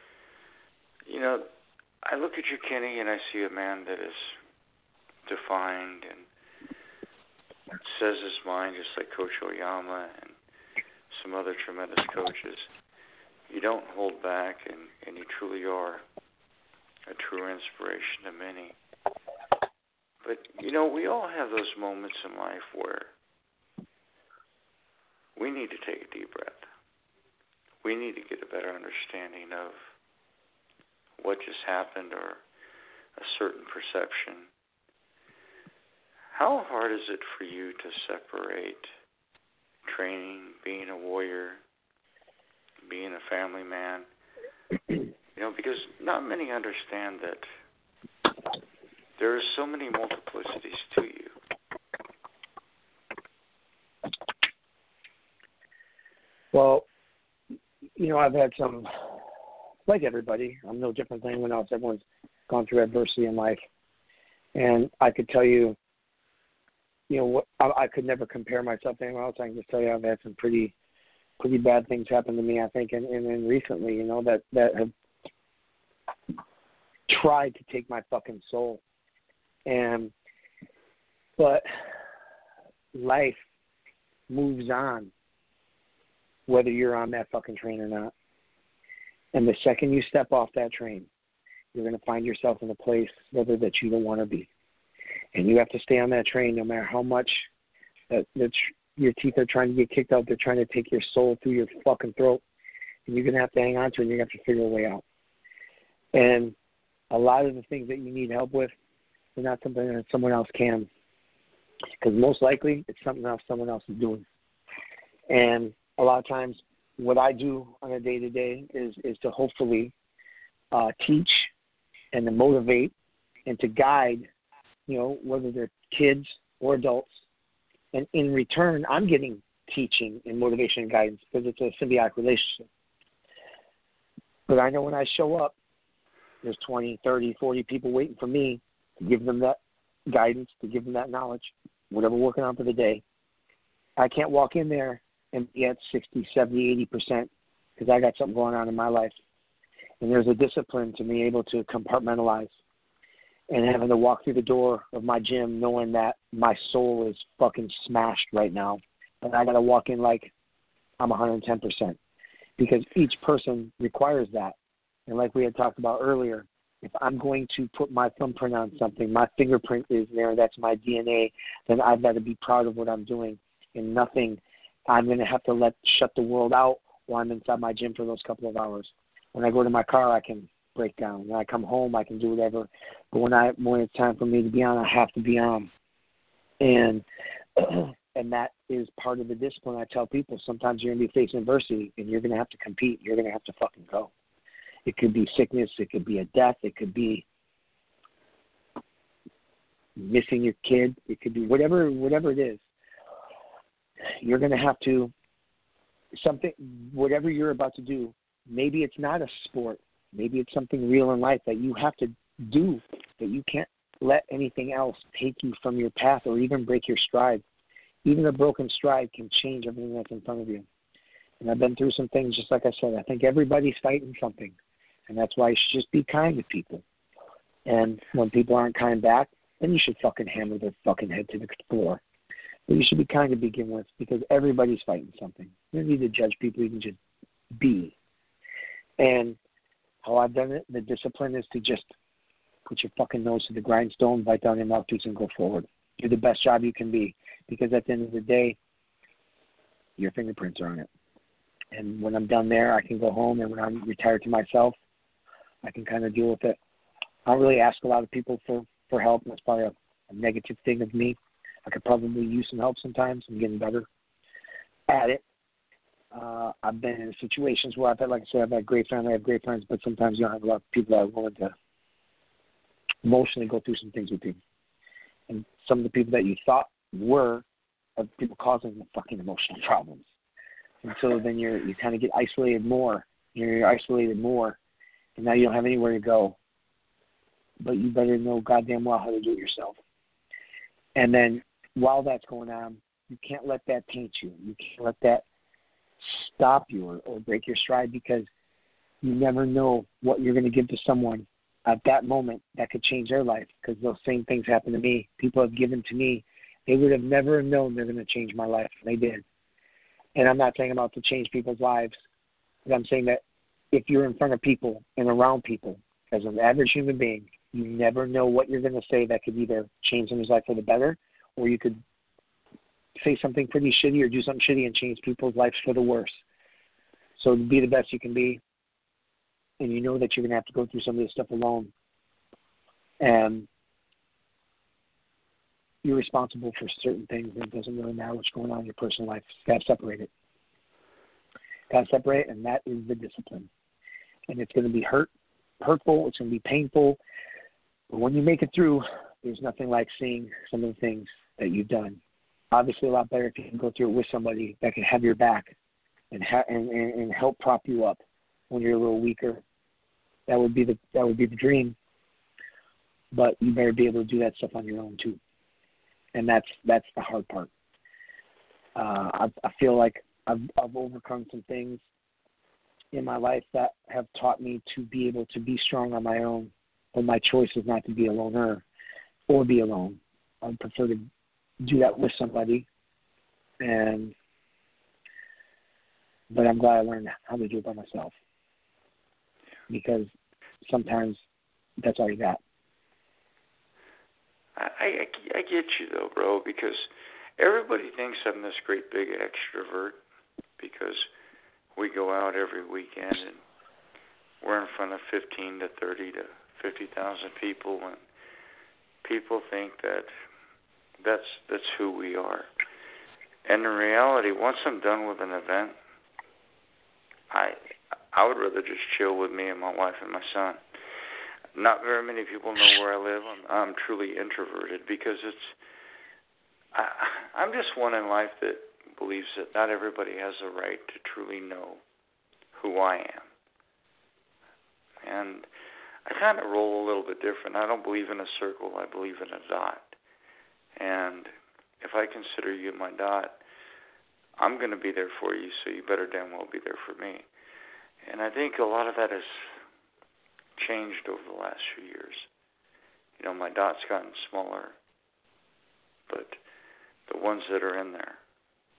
I look at you, Kenny, and I see a man that is defined and says his mind, just like Coach Oyama and some other tremendous coaches. You don't hold back, and you truly are a true inspiration to many. But, we all have those moments in life where we need to take a deep breath. We need to get a better understanding of what just happened or a certain perception. How hard is it for you to separate training, being a warrior, being a family man? Because not many understand that there are so many multiplicities to you. Well, I've had some, like everybody, I'm no different than anyone else. Everyone's gone through adversity in life. And I could tell you, I could never compare myself to anyone else. I can just tell you I've had some pretty bad things happen to me, I think, and recently, that have tried to take my fucking soul. But life moves on, whether you're on that fucking train or not. And the second you step off that train, you're going to find yourself in a place that you don't want to be. And you have to stay on that train no matter how much that your teeth are trying to get kicked out. They're trying to take your soul through your fucking throat. And you're going to have to hang on to it, and you're going to have to figure a way out. And a lot of the things that you need help with are not something that someone else can. Because most likely it's something else someone else is doing. And a lot of times what I do on a day-to-day is to hopefully teach and to motivate and to guide, whether they're kids or adults. And in return, I'm getting teaching and motivation and guidance because it's a symbiotic relationship. But I know when I show up, there's 20, 30, 40 people waiting for me to give them that guidance, to give them that knowledge, whatever we're working on for the day. I can't walk in there and be at 60, 70, 80% because I got something going on in my life. And there's a discipline to me able to compartmentalize and having to walk through the door of my gym knowing that my soul is fucking smashed right now. And I got to walk in like I'm 110% because each person requires that. And like we had talked about earlier, If I'm going to put my thumbprint on something, my fingerprint is there, that's my DNA, then I've got to be proud of what I'm doing. And nothing, I'm going to have to shut the world out while I'm inside my gym for those couple of hours. When I go to my car, I can break down. When I come home, I can do whatever. But when it's time for me to be on, I have to be on. And that is part of the discipline. I tell people sometimes you're going to be facing adversity and you're going to have to compete. You're going to have to fucking go. It could be sickness. It could be a death. It could be missing your kid. It could be whatever it is. You're going to have to whatever you're about to do. Maybe it's not a sport. Maybe it's something real in life that you have to do, that you can't let anything else take you from your path or even break your stride. Even a broken stride can change everything that's in front of you. And I've been through some things, just like I said. I think everybody's fighting something. And that's why you should just be kind to people. And when people aren't kind back, then you should fucking hammer their fucking head to the floor. But you should be kind to begin with, because everybody's fighting something. You don't need to judge people. You can just be. And how I've done it, the discipline is to just put your fucking nose to the grindstone, bite down your mouthpiece, and go forward. Do the best job you can be. Because at the end of the day, your fingerprints are on it. And when I'm done there, I can go home, and when I'm retired to myself, I can kind of deal with it. I don't really ask a lot of people for help, and that's probably a negative thing of me. I could probably use some help sometimes. I'm getting better at it. I've been in situations where I've had, like I said, I've had great family, I have great friends, but sometimes you don't have a lot of people that are willing to emotionally go through some things with you. And some of the people that you thought were people causing the fucking emotional problems. And so then you kind of get isolated more. You're isolated more, and now you don't have anywhere to go. But you better know goddamn well how to do it yourself. And then while that's going on, you can't let that taint you. You can't let that stop you or break your stride, because you never know what you're going to give to someone at that moment that could change their life, because those same things happen to me. People have given to me. They would have never known they're going to change my life. They did. And I'm not saying about to change people's lives, but I'm saying that if you're in front of people and around people as an average human being, you never know what you're going to say that could either change someone's life for the better, or you could say something pretty shitty or do something shitty and change people's lives for the worse. So be the best you can be, and you know that you're going to have to go through some of this stuff alone. And you're responsible for certain things, and it doesn't really matter what's going on in your personal life. You've got to separate it. Got to separate, and that is the discipline. And it's going to be hurtful. It's going to be painful. But when you make it through, there's nothing like seeing some of the things that you've done. Obviously, a lot better if you can go through it with somebody that can have your back and help prop you up when you're a little weaker. That would be the dream. But you better be able to do that stuff on your own too. And that's the hard part. I feel like I've overcome some things in my life that have taught me to be able to be strong on my own. But my choice is not to be a loner or be alone. I would prefer to do that with somebody. But I'm glad I learned how to do it by myself. Because sometimes that's all you got. I get you, though, bro, because everybody thinks I'm this great big extrovert because we go out every weekend and we're in front of 15 to 30 to 50,000 people, and people think that's who we are. And in reality, once I'm done with an event, I would rather just chill with me and my wife and my son. Not very many people know where I live. I'm truly introverted because I'm just one in life that believes that not everybody has the right to truly know who I am. And I kind of roll a little bit different. I don't believe in a circle. I believe in a dot. And if I consider you my dot, I'm going to be there for you, so you better damn well be there for me. And I think a lot of that has changed over the last few years. You know, my dot's gotten smaller, but the ones that are in there,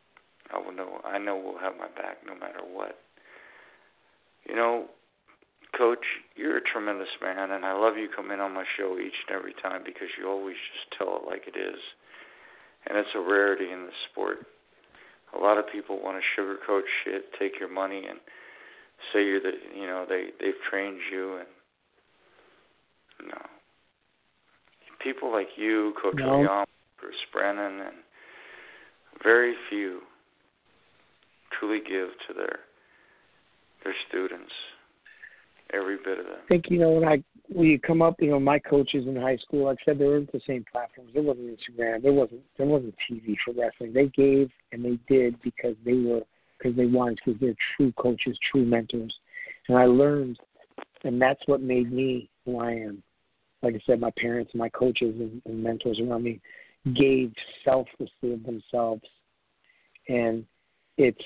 I know will have my back no matter what. You know, Coach, you're a tremendous man, and I love you coming on my show each and every time because you always just tell it like it is. And it's a rarity in the sport. A lot of people want to sugarcoat shit, take your money, and say you're they've trained you, and people like you, Coach Leon, Bruce Brennan, and very few truly give to their students every bit of them. I think, when you come up, my coaches in high school, like I said, they were the same platforms. There wasn't Instagram. There wasn't TV for wrestling. They gave and they did because they wanted, because they're true coaches, true mentors. And I learned, and that's what made me who I am. Like I said, my parents, my coaches, and mentors around me gave selflessly of themselves. And it's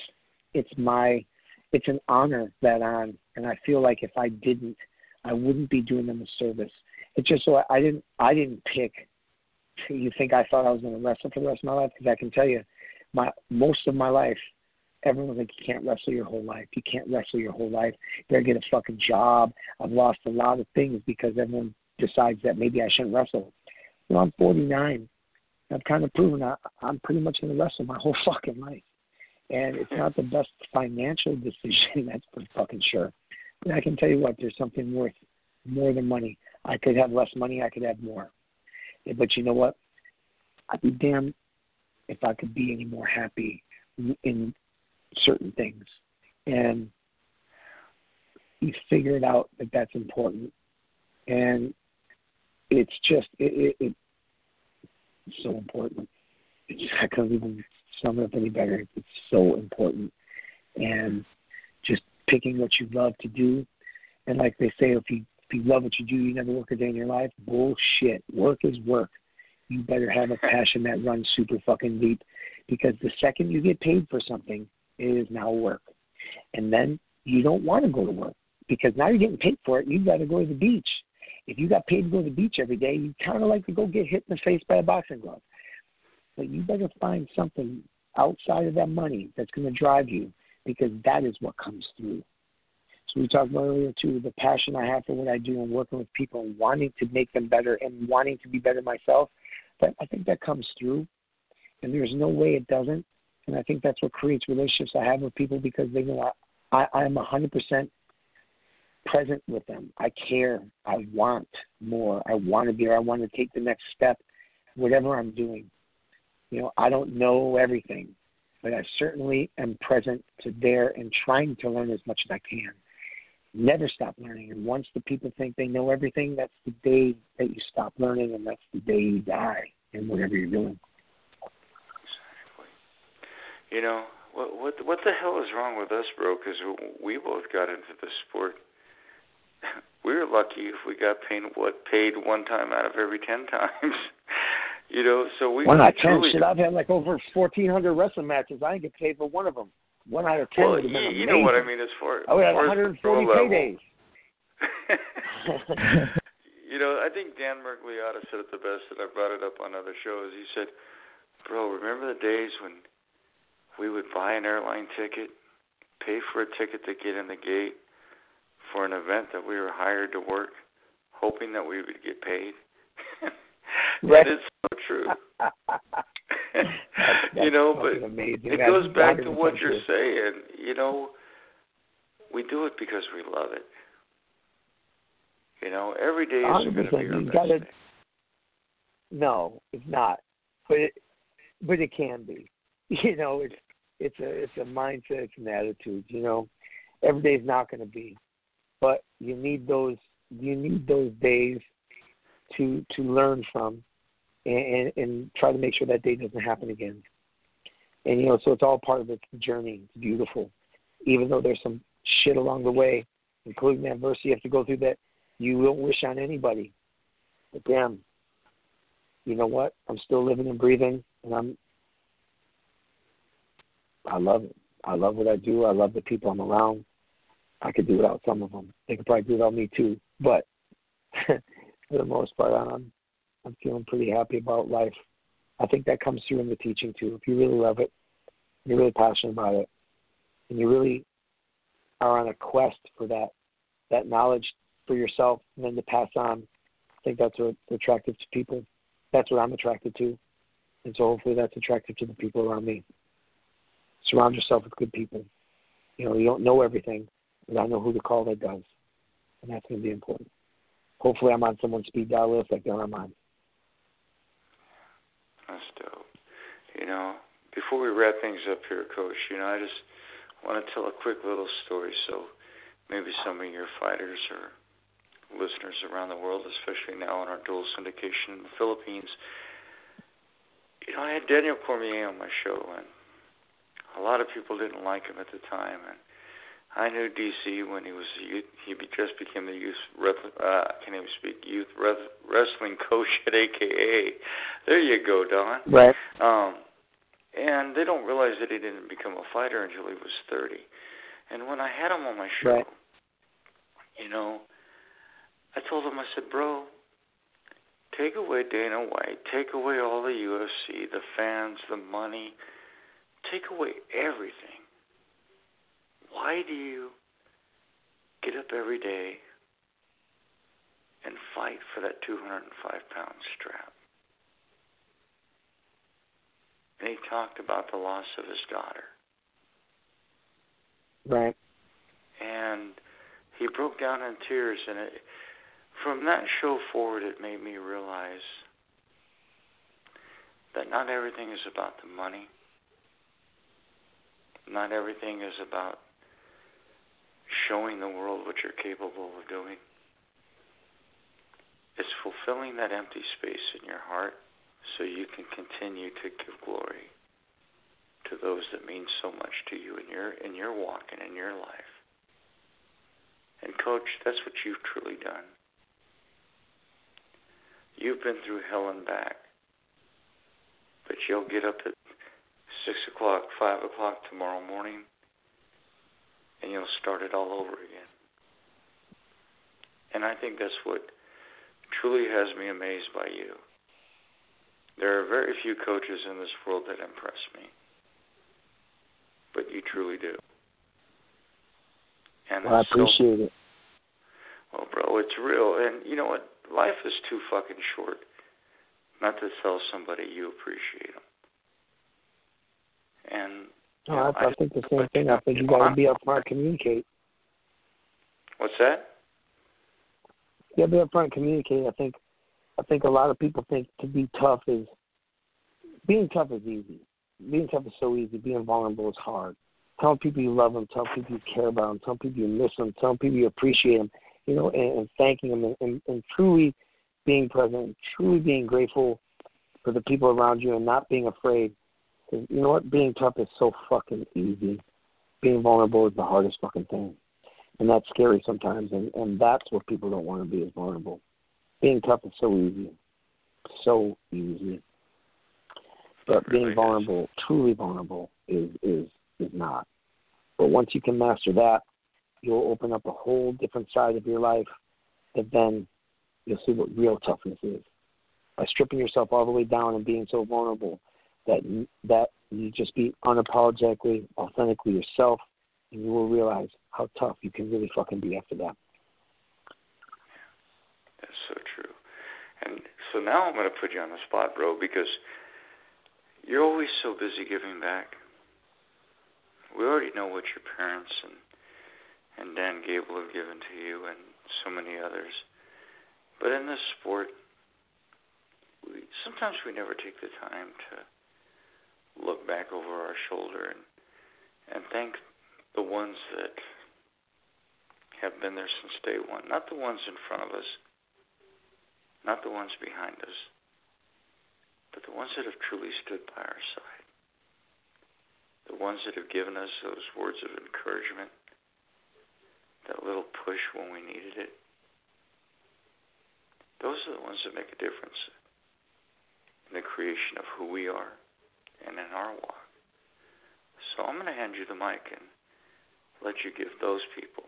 an honor that and I feel like if I didn't, I wouldn't be doing them a service. It's just so I didn't pick. You think I thought I was going to wrestle for the rest of my life? Because I can tell you, most of my life, everyone was like, you can't wrestle your whole life. You can't wrestle your whole life. You better get a fucking job. I've lost a lot of things because everyone decides that maybe I shouldn't wrestle. I'm 49. I've kind of proven I'm pretty much going to wrestle my whole fucking life. And it's not the best financial decision, that's for fucking sure. But I can tell you what, there's something worth more than money. I could have less money, I could have more. But you know what? I'd be damned if I could be any more happy in certain things. And you figure it out that that's important. And it's just, it's so important. I couldn't even sum it up any better. It's so important. And just picking what you love to do. And like they say, if you love what you do, you never work a day in your life. Bullshit. Work is work. You better have a passion that runs super fucking deep, because the second you get paid for something, it is now work. And then you don't want to go to work because now you're getting paid for it. You've got to go to the beach. If you got paid to go to the beach every day, you kind of like to go get hit in the face by a boxing glove. But you better find something outside of that money that's going to drive you, because that is what comes through. So we talked about earlier, too, the passion I have for what I do and working with people and wanting to make them better and wanting to be better myself. But I think that comes through, and there's no way it doesn't. And I think that's what creates relationships I have with people, because they know I'm 100% present with them. I care. I want more. I want to be there. I want to take the next step, whatever I'm doing. I don't know everything, but I certainly am present to there and trying to learn as much as I can. Never stop learning. And once the people think they know everything, that's the day that you stop learning, and that's the day you die in whatever you're doing. Exactly. What the hell is wrong with us, bro? Because we both got into the sport. We were lucky if we got paid one time out of every 10 times. So we. Well, not 10. Shit, I've had like over 1,400 wrestling matches. I didn't get paid for one of them. 1 out of 10 would have been amazing. You know what I mean as far I would have 140 paydays. I think Dan Mergliotta said it the best, and I brought it up on other shows. He said, bro, remember the days when we would buy an airline ticket, pay for a ticket to get in the gate for an event that we were hired to work, hoping that we would get paid? That is so true. But amazing. It goes back to what you're saying. We do it because we love it. Every day is going to be our best day. No, it's not. But it can be. It's a mindset, it's an attitude. Every day is not going to be. But you need those days to learn from and try to make sure that day doesn't happen again. And, so it's all part of the journey. It's beautiful. Even though there's some shit along the way, including the adversity you have to go through that you won't wish on anybody. But damn, you know what? I'm still living and breathing, and I love it. I love what I do. I love the people I'm around. I could do without some of them. They could probably do without me too. But for the most part, I'm feeling pretty happy about life. I think that comes through in the teaching too. If you really love it, you're really passionate about it, and you really are on a quest for that that knowledge for yourself and then to pass on. I think that's what's attractive to people. That's what I'm attracted to. And so hopefully that's attractive to the people around me. Surround yourself with good people. You know, you don't know everything, but I know who to call that does. And that's going to be important. Hopefully I'm on someone's speed dial list like they're on mine. That's dope. You know, before we wrap things up here, Coach, you know, I just want to tell a quick little story so maybe some of your fighters or listeners around the world, especially now in our dual syndication in the Philippines. You know, I had Daniel Cormier on my show, and a lot of people didn't like him at the time. And I knew DC when he was just became the youth wrestling coach at AKA. There you go, Don. Right. And they don't realize that he didn't become a fighter until he was 30. And when I had him on my show, right. You know, I told him, I said, bro, take away Dana White, take away all the UFC, the fans, the money, take away everything. Why do you get up every day and fight for that 205-pound strap? And he talked about the loss of his daughter. Right. And he broke down in tears, and from that show forward, it made me realize that not everything is about the money. Not everything is about showing the world what you're capable of doing. It's fulfilling that empty space in your heart so you can continue to give glory to those that mean so much to you in your walk and in your life. And Coach, that's what you've truly done. You've been through hell and back, but you'll get up at 6 o'clock, 5 o'clock tomorrow morning, and you'll start it all over again. And I think that's what truly has me amazed by you. There are very few coaches in this world that impress me, but you truly do. And well, I appreciate it. Well, bro, it's real. And you know what? Life is too fucking short not to tell somebody you appreciate them. And I think the same thing. I think you got to be upfront and communicate. What's that? Yeah, be upfront and communicate. I think a lot of people think to be tough is being tough is easy. Being tough is so easy. Being vulnerable is hard. Telling people you love them, telling people you care about them, telling people you miss them, telling people you appreciate them, you know, and thanking them, and truly being present, truly being grateful for the people around you, and not being afraid. Because you know what? Being tough is so fucking easy. Being vulnerable is the hardest fucking thing. And that's scary sometimes, and that's what people don't want to be, is vulnerable. Being tough is so easy. So easy. But being vulnerable, truly vulnerable, is not. But once you can master that, you'll open up a whole different side of your life, that then you'll see what real toughness is. By stripping yourself all the way down and being so vulnerable, that you just be unapologetically, authentically yourself, and you will realize how tough you can really fucking be after that. That's so true. And so now I'm going to put you on the spot, bro, because you're always so busy giving back. We already know what your parents and Dan Gable have given to you, and so many others. But in this sport, sometimes we never take the time to look back over our shoulder and thank the ones that have been there since day one. Not the ones in front of us, not the ones behind us, but the ones that have truly stood by our side. The ones that have given us those words of encouragement, that little push when we needed it. Those are the ones that make a difference in the creation of who we are and in our walk. So I'm going to hand you the mic and let you give those people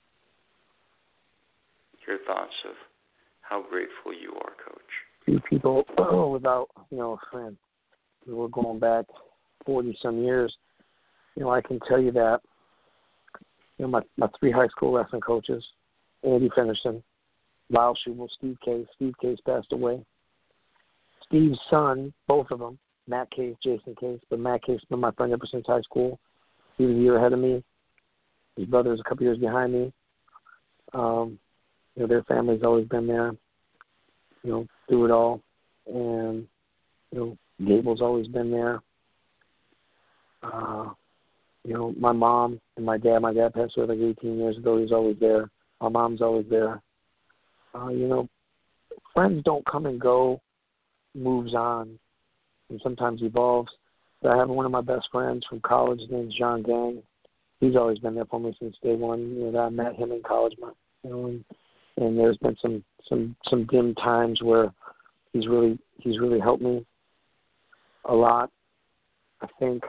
your thoughts of how grateful you are, Coach. These people, without, friend, we're going back 40-some years. I can tell you that, my 3 high school wrestling coaches, Andy Finnerson, Lyle Schubel, Steve Case. Steve Case passed away. Steve's son, both of them, Matt Case, Jason Case, but Matt Case has been my friend ever since high school. He was a year ahead of me. His brother was a couple years behind me. Their family's always been there, through it all. And, Gable's always been there. My mom and my dad passed away like 18 years ago. He was always there. My mom's always there. Friends don't come and go, moves on, and sometimes evolves. But I have one of my best friends from college. His name's John Gang. He's always been there for me since day one. I met him in college, and there's been some dim times where he's really helped me a lot. I think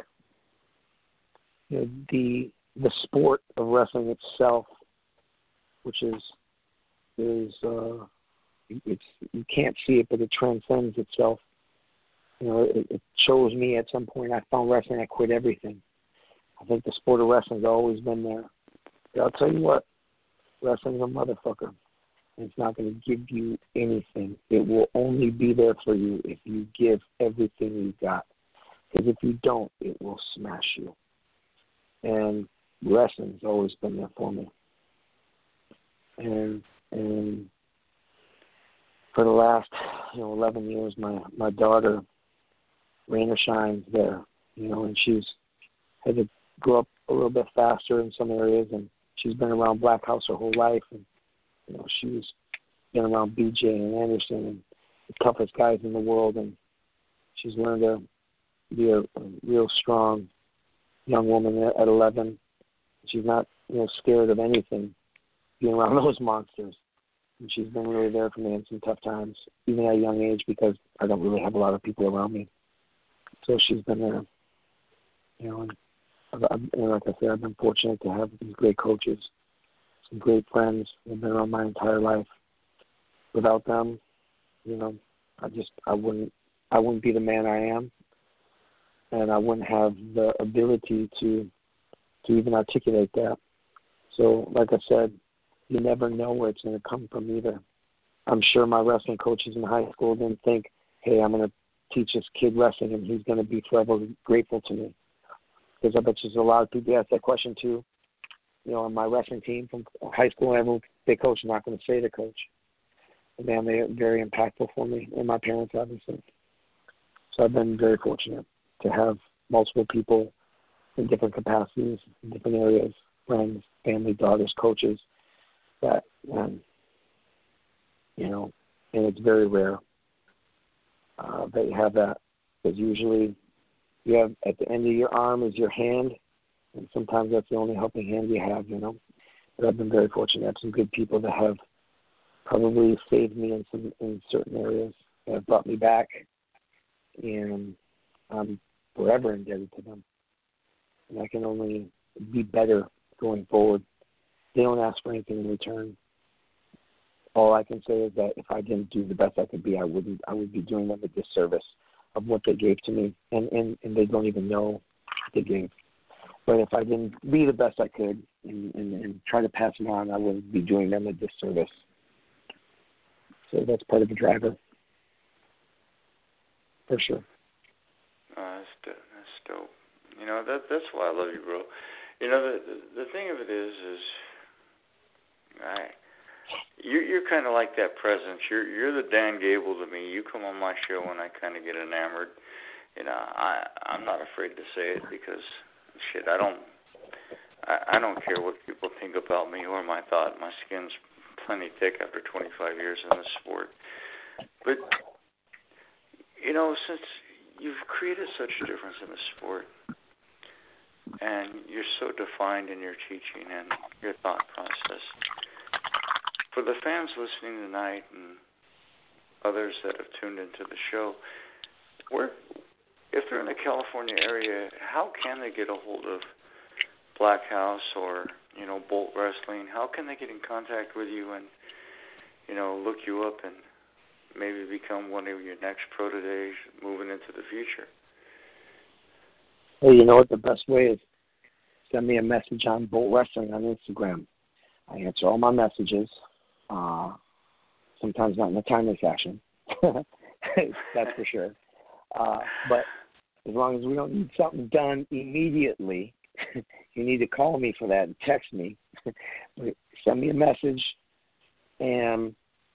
the sport of wrestling itself, which is it's you can't see it, but it transcends itself. It shows me at some point I found wrestling, I quit everything. I think the sport of wrestling's always been there. But I'll tell you what, wrestling's a motherfucker. It's not going to give you anything. It will only be there for you if you give everything you've got. Because if you don't, it will smash you. And wrestling's always been there for me. And for the last 11 years, my daughter, Raina Shine's there, and she's had to grow up a little bit faster in some areas, and she's been around Black House her whole life, and she's been around BJ and Anderson and the toughest guys in the world, and she's learned to be a real strong young woman at 11. She's not scared of anything, being around those monsters. And she's been really there for me in some tough times, even at a young age, because I don't really have a lot of people around me. So she's been there. And like I said, I've been fortunate to have these great coaches, some great friends who've been around my entire life. Without them, I wouldn't be the man I am, and I wouldn't have the ability to even articulate that. So, like I said, you never know where it's going to come from either. I'm sure my wrestling coaches in high school didn't think, hey, I'm going to teach this kid wrestling and he's going to be forever grateful to me. Because I bet there's a lot of people ask that question too. On my wrestling team from high school, everyone, they coach, I'm not going to say the coach. And man, they're very impactful for me and my parents, obviously. So I've been very fortunate to have multiple people in different capacities, in different areas, friends, family, daughters, coaches, that, and it's very rare that you have that, because usually you have at the end of your arm is your hand, and sometimes that's the only helping hand you have, But I've been very fortunate to have some good people that have probably saved me in certain areas, that have brought me back, and I'm forever indebted to them. And I can only be better going forward. They don't ask for anything in return. All I can say is that if I didn't do the best I could be, I would be doing them a disservice of what they gave to me, and they don't even know what they gave. But if I didn't be the best I could and try to pass them on, I would be doing them a disservice. So that's part of the driver, for sure. That's dope. That's why I love you, bro. The thing of it is you're kind of like that presence. You're the Dan Gable to me. You come on my show and I kind of get enamored. I'm not afraid to say it because shit, I don't care what people think about me or my thought. My skin's plenty thick after 25 years in this sport. But since you've created such a difference in the sport, and you're so defined in your teaching and your thought process, for the fans listening tonight and others that have tuned into the show, if they're in the California area, how can they get a hold of Black House or, Bolt Wrestling? How can they get in contact with you and, look you up and maybe become one of your next proteges moving into the future? Well, you know what? The best way is send me a message on Bolt Wrestling on Instagram. I answer all my messages, sometimes not in a timely fashion. That's for sure. But as long as we don't need something done immediately, you need to call me for that and text me. Send me a message and,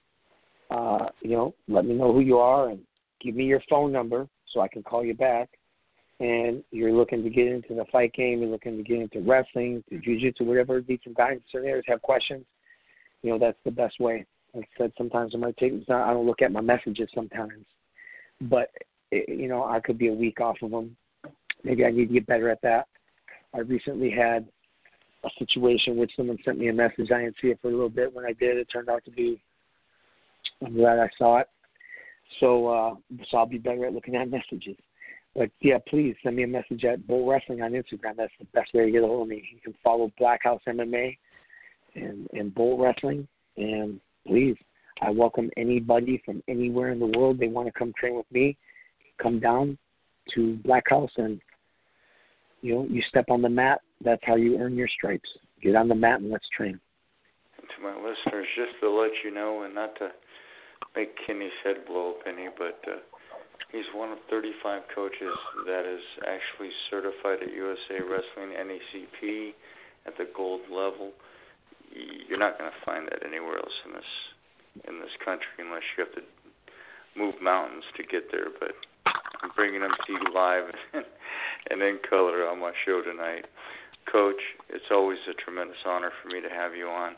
let me know who you are and give me your phone number so I can call you back. And you're looking to get into the fight game, you're looking to get into wrestling, to jiu-jitsu, whatever, need some guidance or areas, have questions, that's the best way. Like I said, sometimes it might take, I don't look at my messages sometimes. But, I could be a week off of them. Maybe I need to get better at that. I recently had a situation where someone sent me a message. I didn't see it for a little bit. When I did, it turned out to be, I'm glad I saw it. So I'll be better at looking at messages. But, yeah, please send me a message at Bull Wrestling on Instagram. That's the best way to get a hold of me. You can follow Black House MMA and Bull Wrestling. And, please, I welcome anybody from anywhere in the world. They want to come train with me. Come down to Black House and, you step on the mat. That's how you earn your stripes. Get on the mat and let's train. To my listeners, just to let you know, and not to make Kenny's head blow up any, but he's one of 35 coaches that is actually certified at USA Wrestling NACP at the gold level. You're not going to find that anywhere else in this country unless you have to move mountains to get there. But I'm bringing them to you live and in color on my show tonight. Coach, it's always a tremendous honor for me to have you on.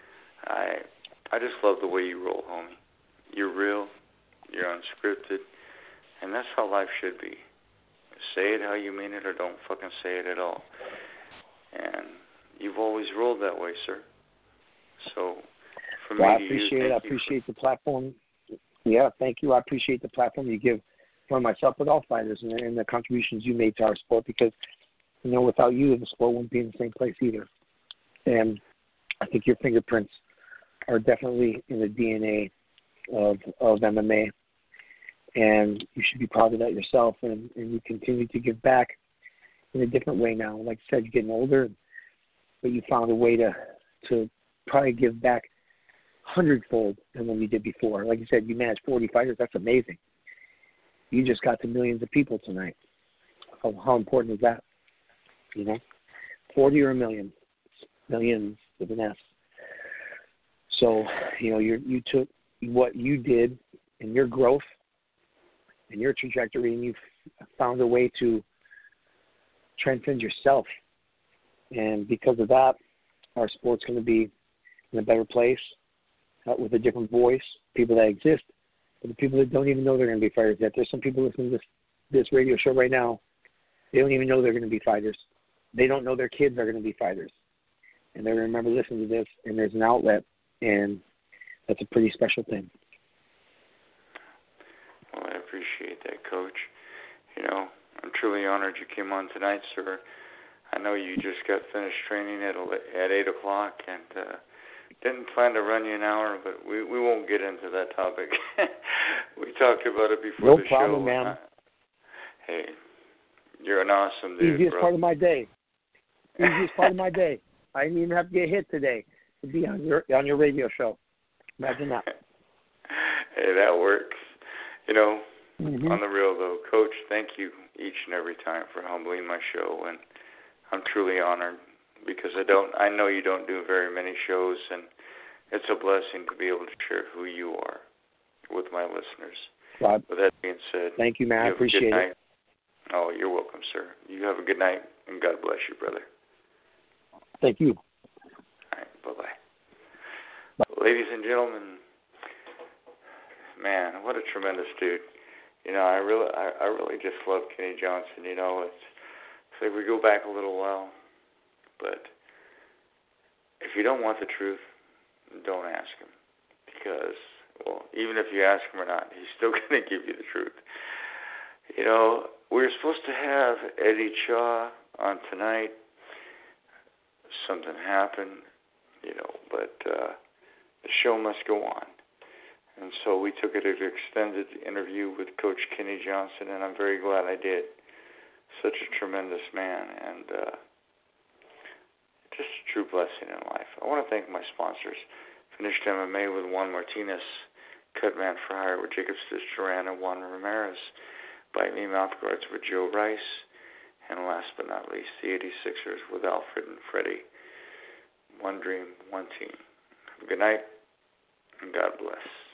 I just love the way you roll, homie. You're real, you're unscripted, and that's how life should be. Say it how you mean it or don't fucking say it at all. And you've always rolled that way, sir. So, for me, I appreciate it. I appreciate the platform. Yeah, thank you. I appreciate the platform you give for myself, but all fighters, and the contributions you made to our sport, because, without you, the sport wouldn't be in the same place either. And I think your fingerprints are definitely in the DNA of MMA, and you should be proud of that yourself, and you continue to give back in a different way now. Like I said, you're getting older, but you found a way to probably give back hundredfold than when you did before. Like you said, you managed 40 fighters. That's amazing. You just got to millions of people tonight. How important is that? 40 or a million? Millions with an S. So, you took what you did in your growth and your trajectory, and you found a way to transcend yourself. And because of that, our sport's going to be in a better place with a different voice, people that exist, but the people that don't even know they're going to be fighters yet. There's some people listening to this radio show right now, they don't even know they're going to be fighters. They don't know their kids are going to be fighters. And they're going to remember listening to this, and there's an outlet, and that's a pretty special thing. Well, I appreciate that, Coach. I'm truly honored you came on tonight, sir. I know you just got finished training at 8 o'clock, and didn't plan to run you an hour, but we won't get into that topic. We talked about it before the show. No problem, man. Hey, you're an awesome dude, Easiest bro. part of my day. Easiest part of my day. I didn't even have to get hit today to be on your radio show. Imagine that. Hey, that works. Mm-hmm. On the real, though, Coach, thank you each and every time for humbling my show, and I'm truly honored because I know you don't do very many shows, and it's a blessing to be able to share who you are with my listeners. Rob, with that being said, thank you, man. I appreciate it. Oh, you're welcome, sir. You have a good night, and God bless you, brother. Thank you. All right, bye-bye. Ladies and gentlemen, man, what a tremendous dude. I really just love Kenny Johnson. It's like we go back a little while, but if you don't want the truth, don't ask him, because, well, even if you ask him or not, he's still going to give you the truth. We were supposed to have Eddie Chaw on tonight. Something happened, but the show must go on. And so we took it as an extended interview with Coach Kenny Johnson, and I'm very glad I did. Such a tremendous man, and just a true blessing in life. I want to thank my sponsors. Finished MMA with Juan Martinez, Cutman for Hire with Jacob Stitch Duran and Juan Ramirez, Bite Me Mouth Guards with Joe Rice, and last but not least, the 86ers with Alfred and Freddie. One dream, one team. Good night, and God bless.